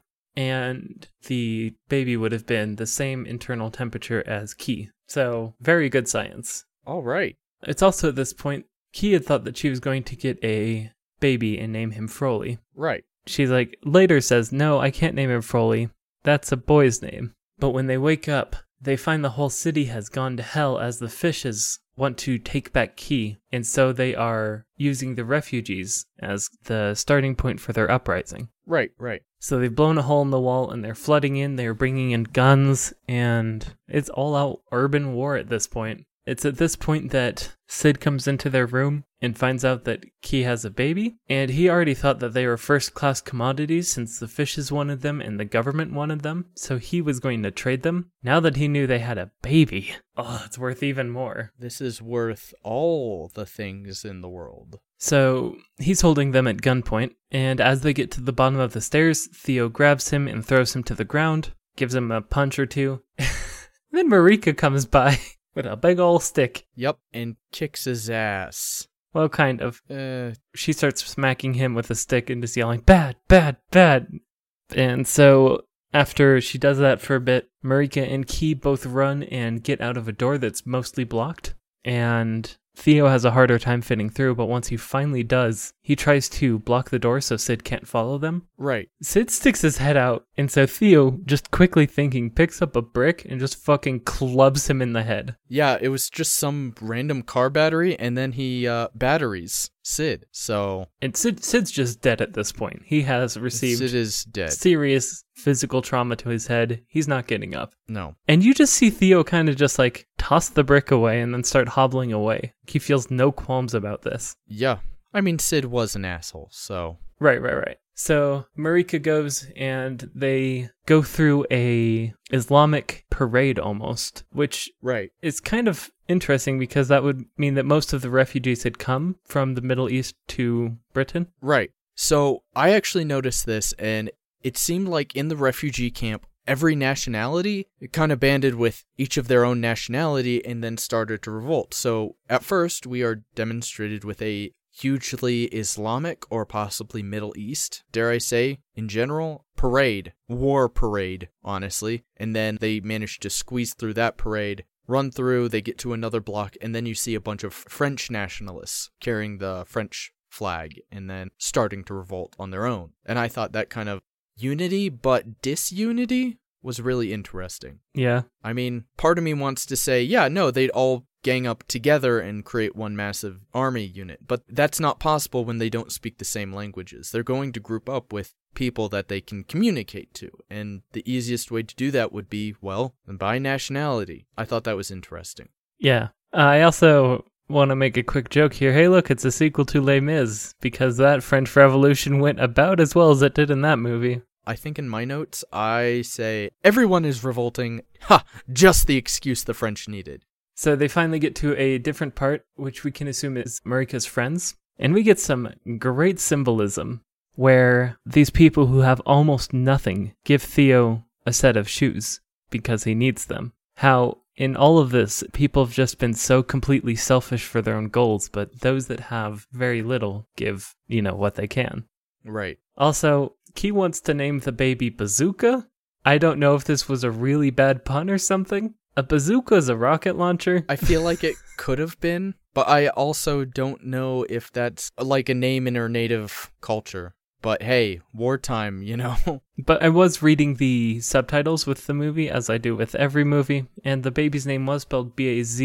And the baby would have been the same internal temperature as Key. So, very good science. All right. It's also at this point, Key had thought that she was going to get a baby and name him Froley. Right. She's like, later says, no, I can't name him Froley. That's a boy's name. But when they wake up, they find the whole city has gone to hell as the fishes want to take back Key. And so they are using the refugees as the starting point for their uprising. Right, right. So they've blown a hole in the wall and they're flooding in, they're bringing in guns, and it's all out urban war at this point. It's at this point that Sid comes into their room and finds out that Key has a baby, and he already thought that they were first-class commodities since the fishes wanted them and the government wanted them, so he was going to trade them. Now that he knew they had a baby, it's worth even more. This is worth all the things in the world. So he's holding them at gunpoint, and as they get to the bottom of the stairs, Theo grabs him and throws him to the ground, gives him a punch or two. Then Marika comes by with a big ol' stick. Yep, and kicks his ass. Well, kind of. She starts smacking him with a stick and just yelling, bad, bad, bad. And so after she does that for a bit, Marika and Key both run and get out of a door that's mostly blocked. And Theo has a harder time fitting through, but once he finally does, he tries to block the door so Sid can't follow them. Right. Sid sticks his head out, and so Theo, just quickly thinking, picks up a brick and just fucking clubs him in the head. Yeah, it was just some random car battery, and then he batteries Sid, so... And Sid's just dead at this point. He has received Sid is dead. Serious physical trauma to his head. He's not getting up. No. And you just see Theo kind of just like toss the brick away and then start hobbling away. He feels no qualms about this. Yeah. I mean, Sid was an asshole, so... Right. So Marika goes and they go through a Islamic parade almost, which is kind of interesting because that would mean that most of the refugees had come from the Middle East to Britain. Right. So I actually noticed this, and it seemed like in the refugee camp, every nationality kind of banded with each of their own nationality and then started to revolt. So at first, we are demonstrated with a hugely Islamic or possibly Middle East, dare I say, in general, war parade, honestly. And then they managed to squeeze through that parade, run through, they get to another block, and then you see a bunch of French nationalists carrying the French flag and then starting to revolt on their own. And I thought that kind of unity but disunity was really interesting. Yeah. I mean, part of me wants to say, yeah, no, they'd all gang up together and create one massive army unit. But that's not possible when they don't speak the same languages. They're going to group up with people that they can communicate to. And the easiest way to do that would be, well, by nationality. I thought that was interesting. Yeah. I also want to make a quick joke here. Hey, look, it's a sequel to Les Mis, because that French Revolution went about as well as it did in that movie. I think in my notes, I say, everyone is revolting. Ha! Just the excuse the French needed. So they finally get to a different part, which we can assume is Marika's friends. And we get some great symbolism, where these people who have almost nothing give Theo a set of shoes, because he needs them. How in all of this, people have just been so completely selfish for their own goals, but those that have very little give, what they can. Right. Also, Key wants to name the baby Bazooka. I don't know if this was a really bad pun or something. A bazooka is a rocket launcher. I feel like it could have been, but I also don't know if that's like a name in her native culture. But hey, wartime, But I was reading the subtitles with the movie, as I do with every movie, and the baby's name was spelled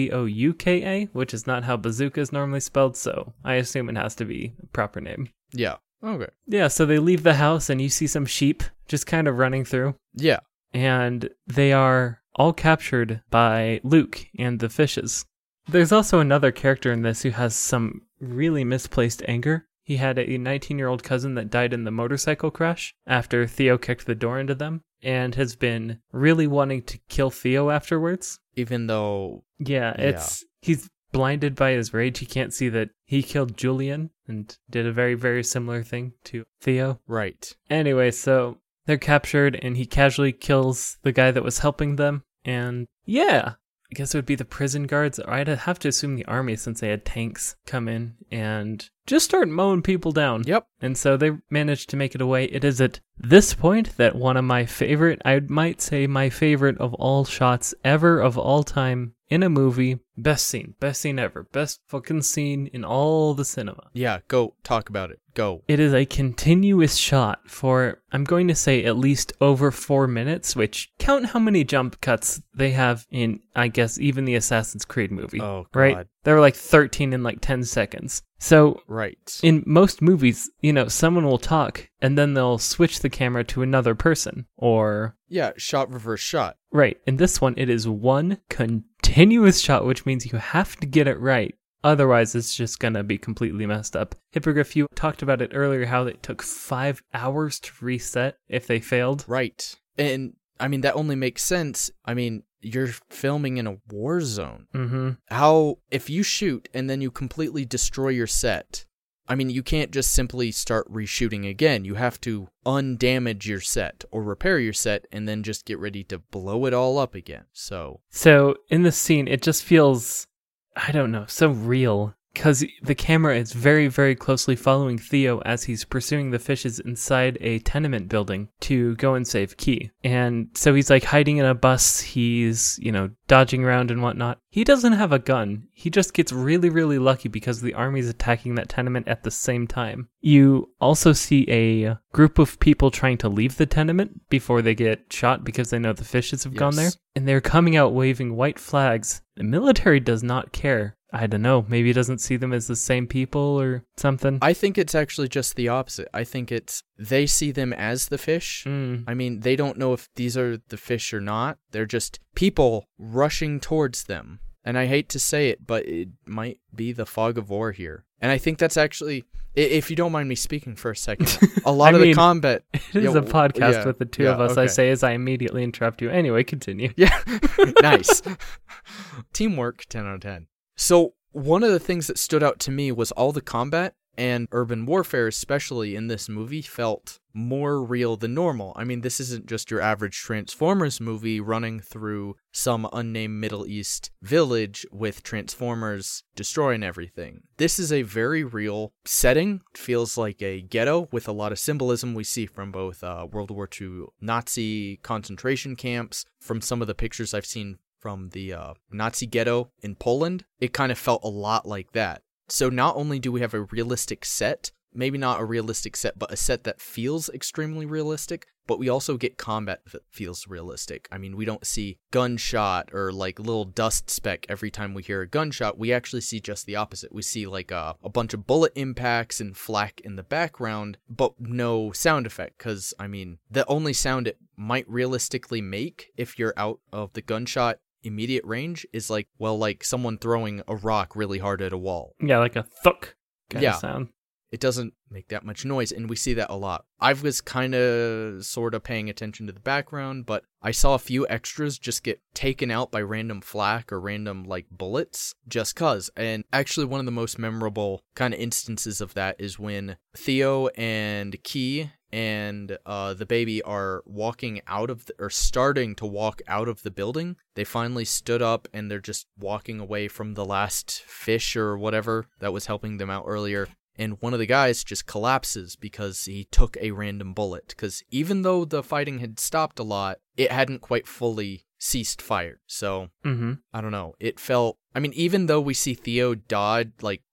Bazouka, which is not how bazooka is normally spelled, so I assume it has to be a proper name. Yeah. Okay. Yeah, so they leave the house and you see some sheep just kind of running through. Yeah. And they are all captured by Luke and the fishes. There's also another character in this who has some really misplaced anger. He had a 19-year-old cousin that died in the motorcycle crash after Theo kicked the door into them, and has been really wanting to kill Theo afterwards. Even though... He's blinded by his rage. He can't see that he killed Julian and did a very, very similar thing to Theo. Right. Anyway, so they're captured, and he casually kills the guy that was helping them, and yeah... I guess it would be the prison guards, or I'd have to assume the army since they had tanks come in and just start mowing people down. Yep. And so they managed to make it away. It is at this point that one of my favorite, I might say my favorite of all shots ever of all time in a movie. Best scene ever. Best fucking scene in all the cinema. Yeah, go talk about it. Go. It is a continuous shot for, I'm going to say, at least over 4 minutes, which count how many jump cuts they have in, I guess, even the Assassin's Creed movie. Oh, God. Right? There were like 13 in like 10 seconds. So, right. In most movies, someone will talk and then they'll switch the camera to another person or... Yeah, shot, reverse shot. Right. In this one, it is one continuous shot, which means you have to get it right. Otherwise, it's just going to be completely messed up. Hippogriff, you talked about it earlier, how it took 5 hours to reset if they failed. Right. And, that only makes sense. You're filming in a war zone. Mm-hmm. How, if you shoot and then you completely destroy your set, you can't just simply start reshooting again. You have to undamage your set or repair your set and then just get ready to blow it all up again. So in this scene, it just feels, I don't know, so real. Because the camera is very, very closely following Theo as he's pursuing the fishes inside a tenement building to go and save Key. And so he's like hiding in a bus, he's, dodging around and whatnot. He doesn't have a gun. He just gets really, really lucky because the army's attacking that tenement at the same time. You also see a group of people trying to leave the tenement before they get shot because they know the fishes have gone there. And they're coming out waving white flags. The military does not care. I don't know, maybe he doesn't see them as the same people or something. I think it's actually just the opposite. I think they see them as the fish. They don't know if these are the fish or not. They're just people rushing towards them. And I hate to say it, but it might be the fog of war here. And I think that's actually, if you don't mind me speaking for a second, a lot of the combat... It is a podcast with the two of us, okay. I say as I immediately interrupt you. Anyway, continue. Yeah, nice. Teamwork, 10 out of 10. So one of the things that stood out to me was all the combat and urban warfare, especially in this movie, felt more real than normal. This isn't just your average Transformers movie running through some unnamed Middle East village with Transformers destroying everything. This is a very real setting. It feels like a ghetto with a lot of symbolism we see from both World War II Nazi concentration camps, from some of the pictures I've seen from the Nazi ghetto in Poland. It kind of felt a lot like that. So not only do we have a realistic set, maybe not a realistic set, but a set that feels extremely realistic, but we also get combat that feels realistic. We don't see gunshot or like little dust speck every time we hear a gunshot. We actually see just the opposite. We see like a bunch of bullet impacts and flak in the background, but no sound effect, because the only sound it might realistically make if you're out of the gunshot immediate range is like someone throwing a rock really hard at a wall. Yeah, like a thunk kind of sound. It doesn't make that much noise, and we see that a lot. I was kind of sort of paying attention to the background, but I saw a few extras just get taken out by random flak or random bullets just cuz. And actually one of the most memorable kind of instances of that is when Theo and Key and the baby are walking out of starting to walk out of the building. They finally stood up and they're just walking away from the last fish or whatever that was helping them out earlier. And one of the guys just collapses because he took a random bullet. Because even though the fighting had stopped a lot, it hadn't quite fully ceased fire. So, I don't know. It felt... even though we see Theo dodge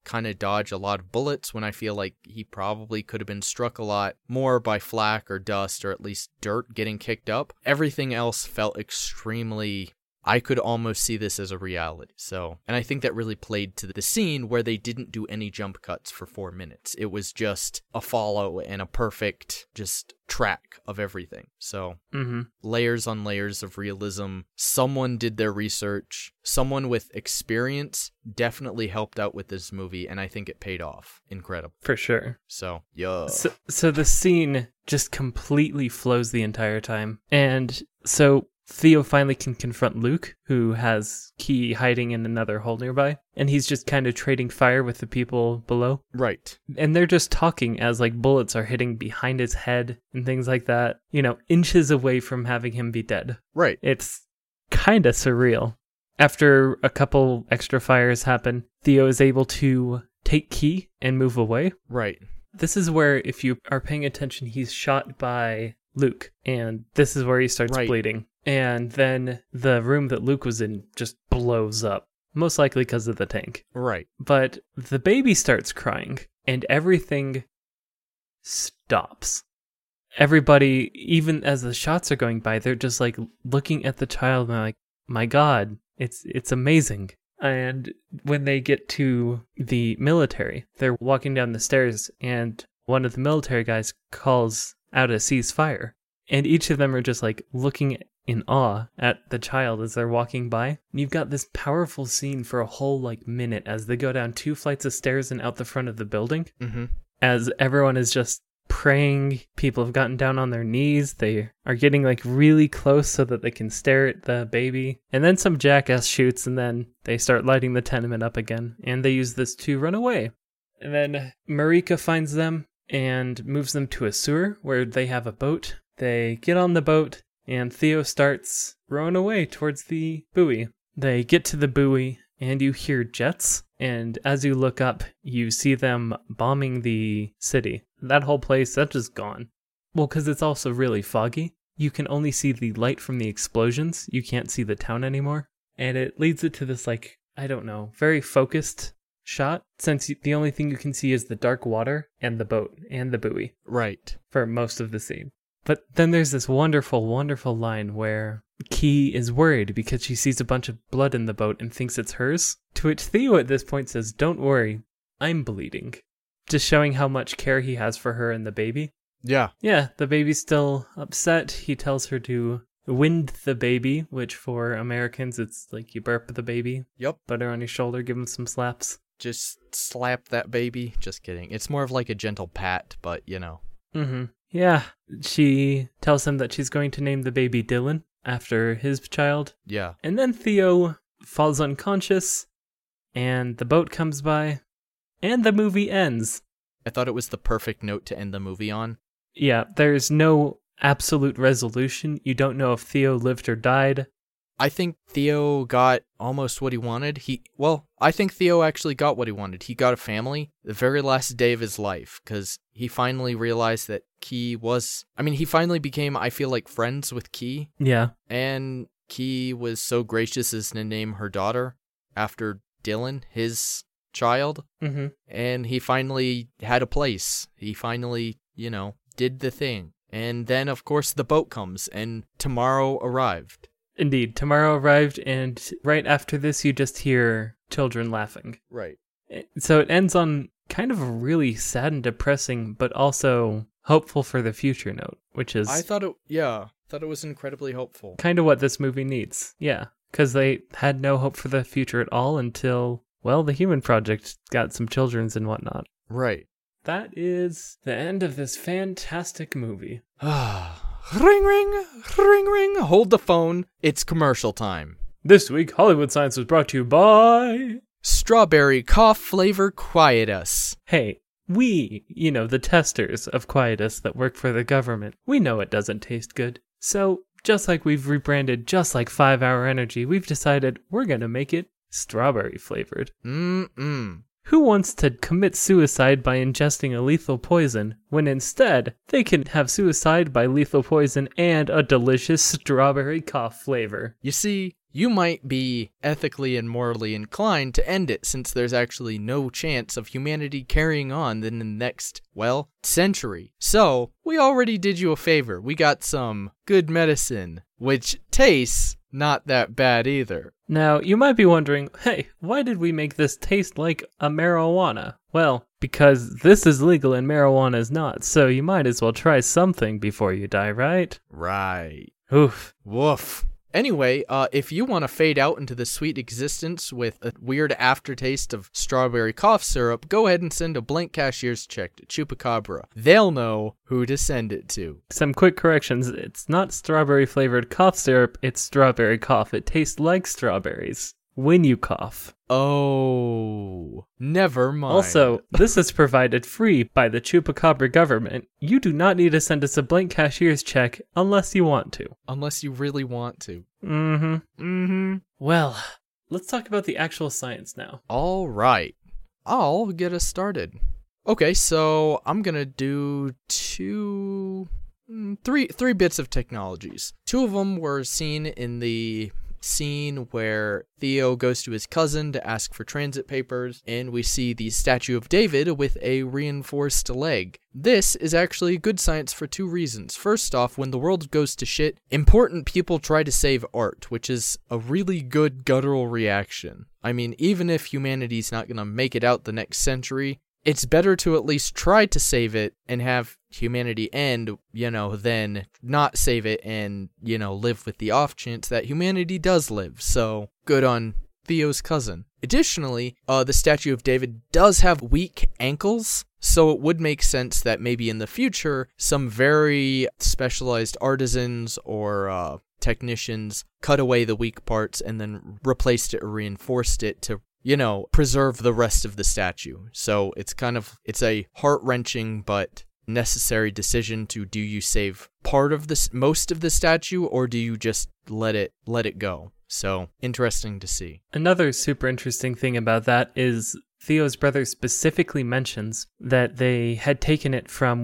a lot of bullets, when I feel like he probably could have been struck a lot more by flak or dust or at least dirt getting kicked up, everything else felt extremely... I could almost see this as a reality. So, and I think that really played to the scene where they didn't do any jump cuts for 4 minutes. It was just a follow and a perfect just track of everything. So, layers on layers of realism. Someone did their research. Someone with experience definitely helped out with this movie, and I think it paid off. Incredible. For sure. So, yeah. So the scene just completely flows the entire time. And so Theo finally can confront Luke, who has Key hiding in another hole nearby, and he's just kind of trading fire with the people below. Right. And they're just talking as like bullets are hitting behind his head and things like that, you know, inches away from having him be dead. Right. It's kind of surreal. After a couple extra fires happen, Theo is able to take Key and move away. Right. This is where, if you are paying attention, he's shot by Luke, and this is where he starts bleeding. And then the room that Luke was in just blows up, most likely because of the tank. Right. But the baby starts crying, and everything stops. Everybody, even as the shots are going by, they're just like looking at the child and they're like, my God, it's amazing. And when they get to the military, they're walking down the stairs, and one of the military guys calls out a ceasefire. And each of them are just like looking in awe at the child as they're walking by. And you've got this powerful scene for a whole like minute as they go down 2 flights of stairs and out the front of the building. As everyone is just praying. People have gotten down on their knees. They are getting like really close so that they can stare at the baby. And then some jackass shoots, and then they start lighting the tenement up again. And they use this to run away. And then Marika finds them and moves them to a sewer where they have a boat. They get on the boat, and Theo starts rowing away towards the buoy. They get to the buoy, and you hear jets. And as you look up, you see them bombing the city. That whole place, that's just gone. Well, because it's also really foggy. You can only see the light from the explosions. You can't see the town anymore. And it leads it to this, like, I don't know, very focused shot, since the only thing you can see is the dark water and the boat and the buoy. Right. For most of the scene. But then there's this wonderful, wonderful line where Key is worried because she sees a bunch of blood in the boat and thinks it's hers. To which Theo at this point says, "Don't worry, I'm bleeding." Just showing how much care he has for her and the baby. Yeah. Yeah, the baby's still upset. He tells her to wind the baby, which for Americans, it's like you burp the baby. Yep. Put her on your shoulder, give him some slaps. Just slap that baby. Just kidding. It's more of like a gentle pat, but you know. Yeah, she tells him that she's going to name the baby Dylan after his child. Yeah. And then Theo falls unconscious, and the boat comes by, and the movie ends. I thought it was the perfect note to end the movie on. Yeah, there's no absolute resolution. You don't know if Theo lived or died. I think Theo got almost what he wanted. I think Theo actually got what he wanted. He got a family the very last day of his life, because he finally realized that Key he finally became, I feel like, friends with Key. Yeah. And Key was so gracious as to name her daughter after Dylan, his child. And he finally had a place. He finally, did the thing. And then, of course, the boat comes, and tomorrow arrived. Indeed, tomorrow arrived, and right after this, you just hear children laughing. Right. So it ends on kind of a really sad and depressing, but also hopeful for the future note, which is... I thought it was incredibly hopeful. Kind of what this movie needs, yeah. Because they had no hope for the future at all until, well, the Human Project got some children's and whatnot. Right. That is the end of this fantastic movie. Ring, ring, ring, ring. Hold the phone. It's commercial time. This week, Hollywood Science was brought to you by... Strawberry Cough Flavor Quietus. Hey, we, the testers of Quietus that work for the government, we know it doesn't taste good. So, just like we've rebranded Just Like 5 Hour Energy, we've decided we're gonna make it strawberry flavored. Who wants to commit suicide by ingesting a lethal poison, when instead they can have suicide by lethal poison and a delicious strawberry cough flavor? You see, you might be ethically and morally inclined to end it, since there's actually no chance of humanity carrying on in the next, century. So, we already did you a favor. We got some good medicine, which tastes not that bad either. Now, you might be wondering, hey, why did we make this taste like a marijuana? Well, because this is legal and marijuana is not, so you might as well try something before you die, right? Right. Oof. Woof. Anyway, if you want to fade out into the sweet existence with a weird aftertaste of strawberry cough syrup, go ahead and send a blank cashier's check to Chupacabra. They'll know who to send it to. Some quick corrections. It's not strawberry-flavored cough syrup, it's strawberry cough. It tastes like strawberries when you cough. Oh, never mind. Also, this is provided free by the Chupacabra government. You do not need to send us a blank cashier's check unless you want to. Unless you really want to. Well, let's talk about the actual science now. All right. I'll get us started. Okay, so I'm going to do three bits of technologies. Two of them were seen in the scene where Theo goes to his cousin to ask for transit papers, and we see the statue of David with a reinforced leg. This is actually good science for two reasons. First off, when the world goes to shit, important people try to save art, which is a really good guttural reaction. I mean, even if humanity's not gonna make it out the next century, it's better to at least try to save it and have humanity end, than not save it and, live with the off chance that humanity does live. So, good on Theo's cousin. Additionally, the statue of David does have weak ankles, so it would make sense that maybe in the future, some very specialized artisans or technicians cut away the weak parts and then replaced it or reinforced it to preserve the rest of the statue. So it's a heart-wrenching but necessary decision to, do you save most of the statue, or do you just let it go? So interesting to see. Another super interesting thing about that is Theo's brother specifically mentions that they had taken it from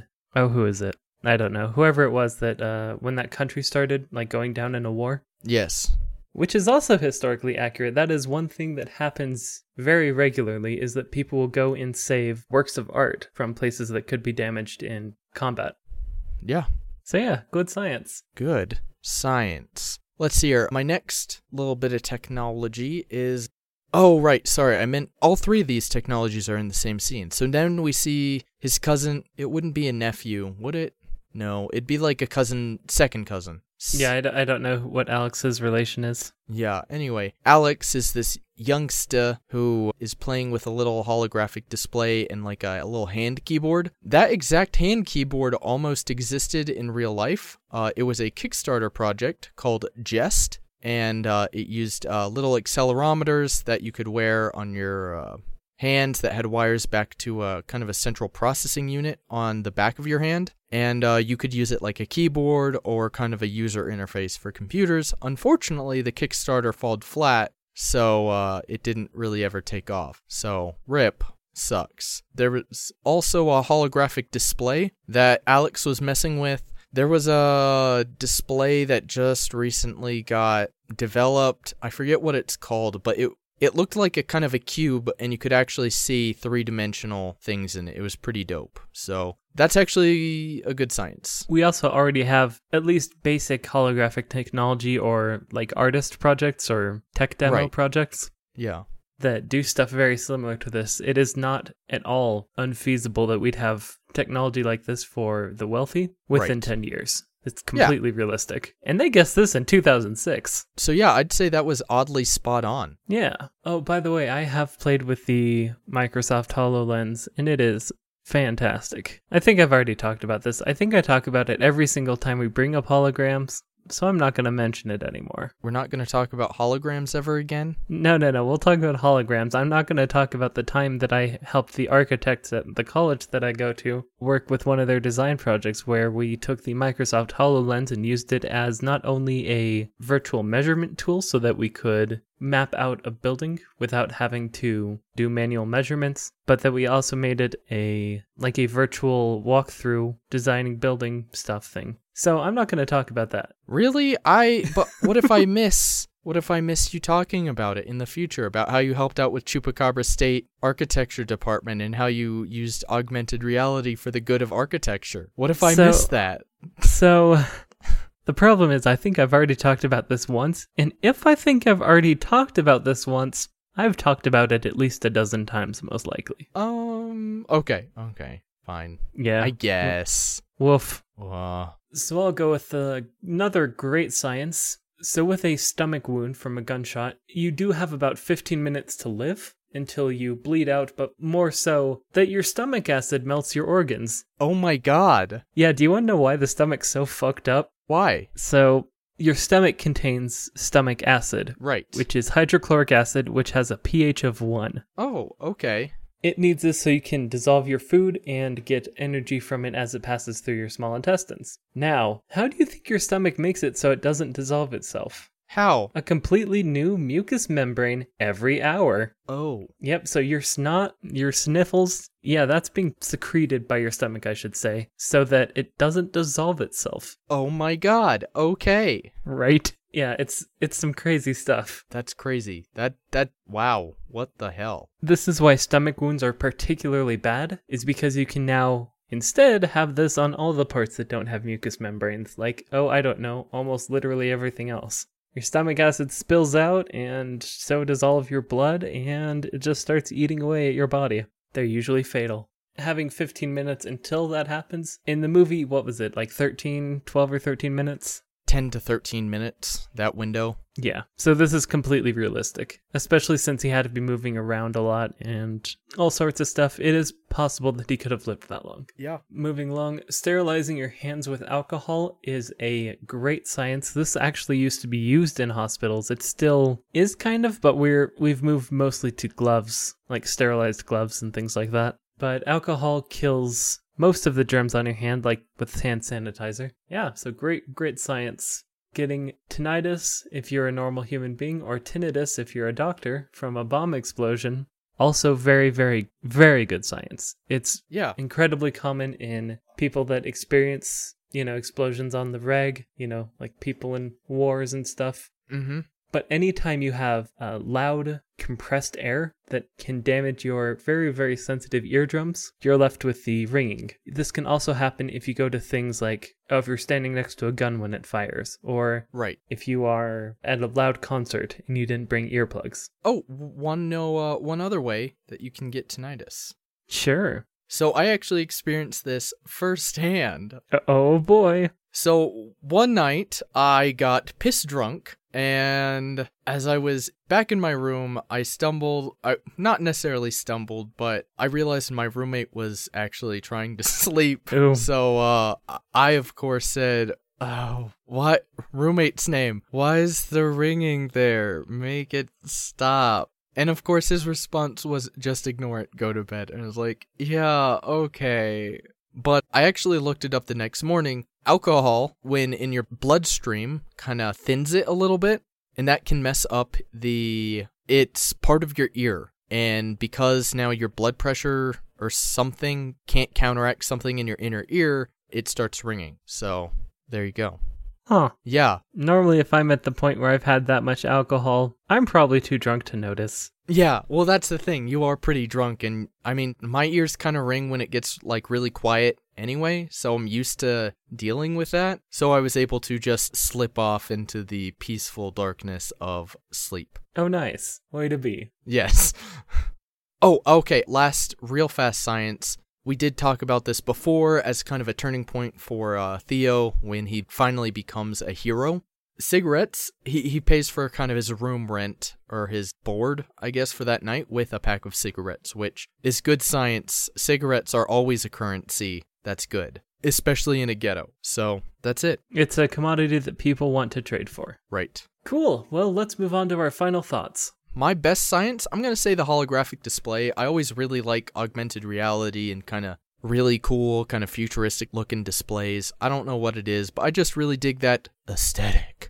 who is it? I don't know. Whoever it was that when that country started going down in a war. Yes. Which is also historically accurate. That is one thing that happens very regularly, is that people will go and save works of art from places that could be damaged in combat. Yeah. So yeah, good science. Good science. Let's see here. My next little bit of technology is... Oh, right. Sorry. I meant all three of these technologies are in the same scene. So then we see his cousin. It wouldn't be a nephew, would it? No, it'd be like a second cousin. Yeah, I don't know what Alex's relation is. Yeah, anyway, Alex is this youngster who is playing with a little holographic display and a little hand keyboard. That exact hand keyboard almost existed in real life. It was a Kickstarter project called Jest, and it used little accelerometers that you could wear on your hands that had wires back to kind of a central processing unit on the back of your hand. And you could use it like a keyboard or kind of a user interface for computers. Unfortunately, the Kickstarter fell flat, so it didn't really ever take off. So, RIP. Sucks. There was also a holographic display that Alex was messing with. There was a display that just recently got developed. I forget what it's called, but it looked like a kind of a cube, and you could actually see three-dimensional things in it. It was pretty dope. So that's actually a good science. We also already have at least basic holographic technology or artist projects or tech demo projects. Yeah. That do stuff very similar to this. It is not at all unfeasible that we'd have technology like this for the wealthy within 10 years. It's completely realistic. And they guessed this in 2006. So yeah, I'd say that was oddly spot on. Yeah. Oh, by the way, I have played with the Microsoft HoloLens, and it is fantastic. I think I've already talked about this. I think I talk about it every single time we bring up holograms, so I'm not going to mention it anymore. We're not going to talk about holograms ever again? No. We'll talk about holograms. I'm not going to talk about the time that I helped the architects at the college that I go to work with one of their design projects where we took the Microsoft HoloLens and used it as not only a virtual measurement tool so that we could map out a building without having to do manual measurements, but that we also made it a virtual walkthrough designing building stuff thing. So I'm not going to talk about that. Really? But what if I miss you talking about it in the future, about how you helped out with Chupacabra State Architecture Department and how you used augmented reality for the good of architecture? What if I miss that? So The problem is I think I've already talked about this once, and if I think I've already talked about this once, I've talked about it at least a dozen times, most likely. Okay, fine. Yeah. I guess. Woof. Uh, So I'll go with another great science. So with a stomach wound from a gunshot, you do have about 15 minutes to live until you bleed out, but more so that your stomach acid melts your organs. oh my god. Yeah, do you want to know why the stomach's so fucked up? Why? So your stomach contains stomach acid, Right. which is hydrochloric acid, which has a pH of 1. Oh, okay. It needs this so you can dissolve your food and get energy from it as it passes through your small intestines. Now, how do you think your stomach makes it so it doesn't dissolve itself? How? A completely new mucous membrane every hour. Oh. Yep, so your snot, your sniffles, yeah, that's being secreted by your stomach, I should say, so that it doesn't dissolve itself. Oh my god. Okay. Right? Yeah, it's some crazy stuff. That's crazy. Wow. What the hell? This is why stomach wounds are particularly bad, is because you can now instead have this on all the parts that don't have mucous membranes, like, oh, I don't know, almost literally everything else. Your stomach acid spills out, and so does all of your blood, and it just starts eating away at your body. They're usually fatal. Having 15 minutes until that happens, in the movie, what was it, like 12 or 13 minutes? 10 to 13 minutes, that window. Yeah, so this is completely realistic, especially since he had to be moving around a lot and all sorts of stuff. It is possible that he could have lived that long. Yeah. Moving along, sterilizing your hands with alcohol is a great science. This actually used to be used in hospitals. It still is kind of, but we've moved mostly to gloves, like sterilized gloves and things like that. But alcohol kills most of the germs on your hand, like with hand sanitizer. Yeah, so great science. Getting tinnitus if you're a normal human being, or tinnitus if you're a doctor from a bomb explosion. Also very, very, very good science. It's incredibly common in people that experience, explosions on the reg, like people in wars and stuff. Mm-hmm. But anytime you have loud, compressed air that can damage your very, very sensitive eardrums, you're left with the ringing. This can also happen if you go to things like, if you're standing next to a gun when it fires, or if you are at a loud concert and you didn't bring earplugs. Oh, one other way that you can get tinnitus. Sure. So I actually experienced this firsthand. Oh boy. So one night I got piss drunk, and as I was back in my room, I stumbled. Not necessarily stumbled, but I realized my roommate was actually trying to sleep. Ooh. So I, of course, said, "Oh, what? Roommate's name? Why is the ringing there? Make it stop." And of course his response was, "Just ignore it, go to bed." And I was like, yeah, okay. But I actually looked it up the next morning. Alcohol, when in your bloodstream, kind of thins it a little bit, and that can mess up it's part of your ear. And because now your blood pressure or something can't counteract something in your inner ear, it starts ringing. So there you go. Huh. Yeah. Normally, if I'm at the point where I've had that much alcohol, I'm probably too drunk to notice. Yeah, well, that's the thing. You are pretty drunk, and I mean, my ears kind of ring when it gets like really quiet anyway, so I'm used to dealing with that. So I was able to just slip off into the peaceful darkness of sleep. Oh, nice. Way to be. Yes. Oh, okay. Last real fast science. We did talk about this before as kind of a turning point for Theo when he finally becomes a hero. Cigarettes, he pays for kind of his room rent, or his board, I guess, for that night with a pack of cigarettes, which is good science. Cigarettes are always a currency that's good, especially in a ghetto. So that's it. It's a commodity that people want to trade for. Right. Cool. Well, let's move on to our final thoughts. My best science, I'm going to say the holographic display. I always really like augmented reality and kind of really cool, kind of futuristic looking displays. I don't know what it is, but I just really dig that aesthetic.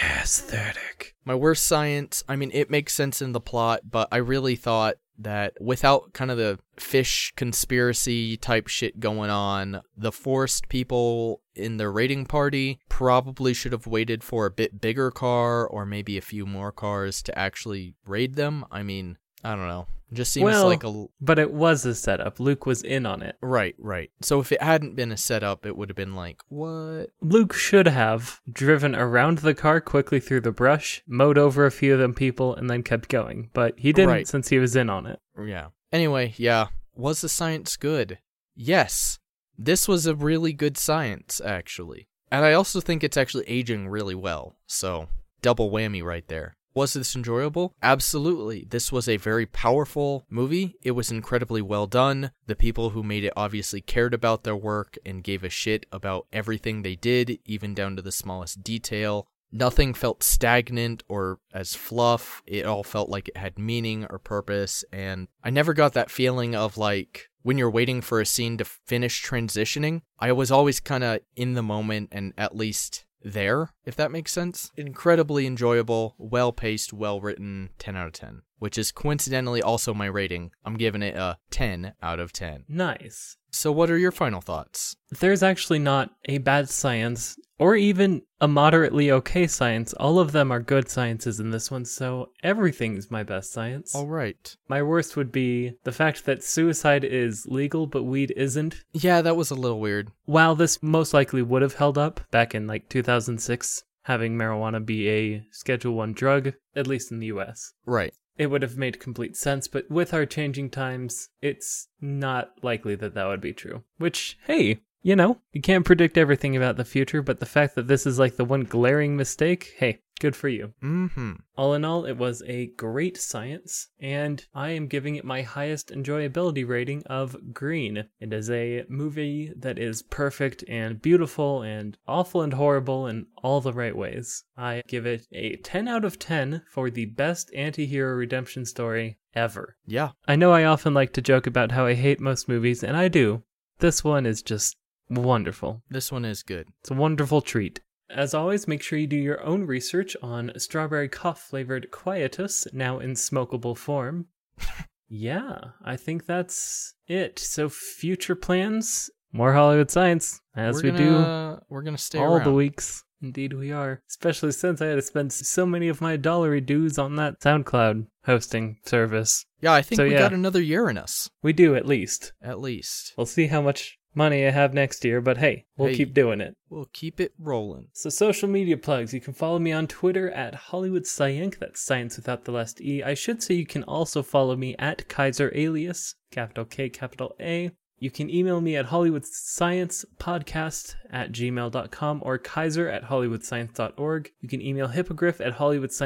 My worst science, I mean, it makes sense in the plot, but I really thought that without kind of the fish conspiracy type shit going on, the forced people in the raiding party probably should have waited for a bit bigger car or maybe a few more cars to actually raid them. I mean, I don't know. Just seems Well, like a... but it was a setup. Luke was in on it. Right. So if it hadn't been a setup, it would have been like, what? Luke should have driven around the car quickly through the brush, mowed over a few of them people, and then kept going. But he didn't since he was in on it. Yeah. Anyway, yeah. Was the science good? Yes. This was a really good science, actually. And I also think it's actually aging really well. So, double whammy right there. Was this enjoyable? Absolutely. This was a very powerful movie. It was incredibly well done. The people who made it obviously cared about their work and gave a shit about everything they did, even down to the smallest detail. Nothing felt stagnant or as fluff. It all felt like it had meaning or purpose. And I never got that feeling of like, when you're waiting for a scene to finish transitioning, I was always kind of in the moment and at least there, if that makes sense. Incredibly enjoyable, well-paced, well-written, 10 out of 10, which is coincidentally also my rating. I'm giving it a 10 out of 10. Nice. So what are your final thoughts? There's actually not a bad science, or even a moderately okay science. All of them are good sciences in this one, so everything's my best science. All right. My worst would be the fact that suicide is legal, but weed isn't. Yeah, that was a little weird. While this most likely would have held up back in like 2006, having marijuana be a Schedule 1 drug, at least in the US. Right. It would have made complete sense, but with our changing times, it's not likely that that would be true. Which, hey, you know, you can't predict everything about the future, but the fact that this is like the one glaring mistake, hey, good for you. Mm-hmm. All in all, it was a great science, and I am giving it my highest enjoyability rating of green. It is a movie that is perfect and beautiful and awful and horrible in all the right ways. I give it a 10 out of 10 for the best anti-hero redemption story ever. Yeah. I know I often like to joke about how I hate most movies, and I do. This one is just wonderful. This one is good. It's a wonderful treat. As always, make sure you do your own research on strawberry cough-flavored Quietus, now in smokable form. Yeah, I think that's it. So future plans, more Hollywood Science, as we're gonna stay all around. the weeks. Indeed we are. Especially since I had to spend so many of my dollary dues on that SoundCloud hosting service. Yeah, I think we got another year in us. We do, at least. At least. We'll see how much money I have next year, but hey, we'll keep doing it. We'll keep it rolling. So social media plugs. You can follow me on Twitter at HollywoodScience. That's science without the last E. I should say you can also follow me at Kaiser Alias, capital K, capital A. You can email me at hollywoodsciencepodcast@gmail.com or kaiser@hollywoodscience.org. You can email Hippogriff at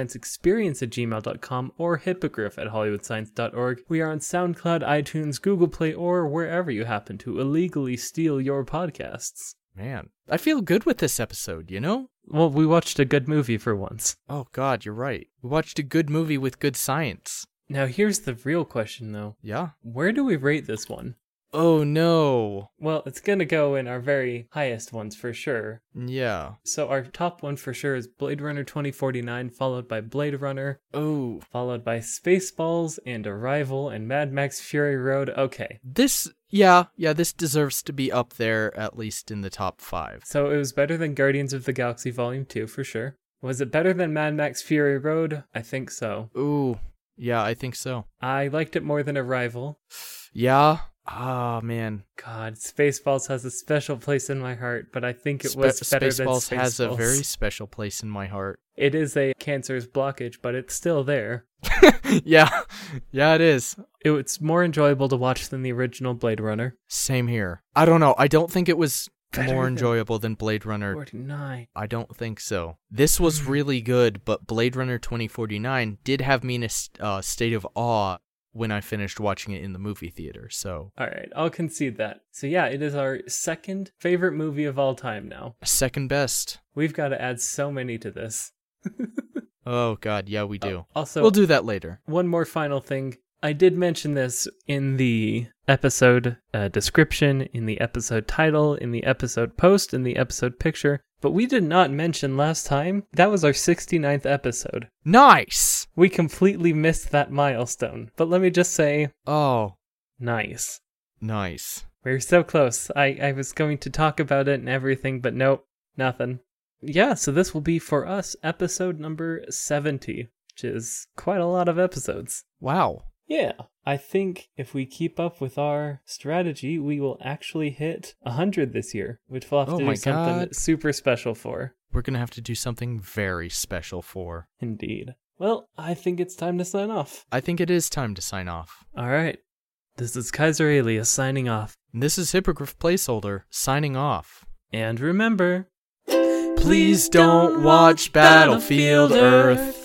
hollywoodscienceexperience@gmail.com or hippogriff@hollywoodscience.org. We are on SoundCloud, iTunes, Google Play, or wherever you happen to illegally steal your podcasts. Man, I feel good with this episode, you know? Well, we watched a good movie for once. Oh God, you're right. We watched a good movie with good science. Now here's the real question though. Yeah? Where do we rate this one? Oh no. Well, it's gonna go in our very highest ones for sure. Yeah. So our top one for sure is Blade Runner 2049, followed by Blade Runner. Oh. Followed by Spaceballs and Arrival and Mad Max Fury Road. Okay. This deserves to be up there, at least in the top 5. So it was better than Guardians of the Galaxy Volume 2 for sure. Was it better than Mad Max Fury Road? I think so. Ooh. Yeah, I think so. I liked it more than Arrival. Yeah. Ah, man. God, Spaceballs has a special place in my heart, but I think it was better than Spaceballs. Spaceballs has a very special place in my heart. It is a cancerous blockage, but it's still there. Yeah. Yeah, it is. It's more enjoyable to watch than the original Blade Runner. Same here. I don't know. I don't think it was Better more than enjoyable than Blade Runner 49. I don't think so. This was really good, but Blade Runner 2049 did have me in a state of awe when I finished watching it in the movie theater, so... Alright, I'll concede that. So yeah, it is our second favorite movie of all time now. Second best. We've got to add so many to this. Oh god, yeah, we do. Also, we'll do that later. One more final thing. I did mention this in the episode description, in the episode title, in the episode post, in the episode picture, but we did not mention last time. That was our 69th episode. Nice! We completely missed that milestone, but let me just say... Oh. Nice. Nice. We're so close. I was going to talk about it and everything, but nope, nothing. Yeah, so this will be for us episode number 70, which is quite a lot of episodes. Wow. Yeah, I think if we keep up with our strategy, we will actually hit 100 this year, which we'll have to do something super special for. We're going to have to do something very special for. Indeed. Well, I think it's time to sign off. I think it is time to sign off. All right. This is Kaiser Alias signing off. And this is Hippogriff Placeholder signing off. And remember, please don't watch Battlefield Earth.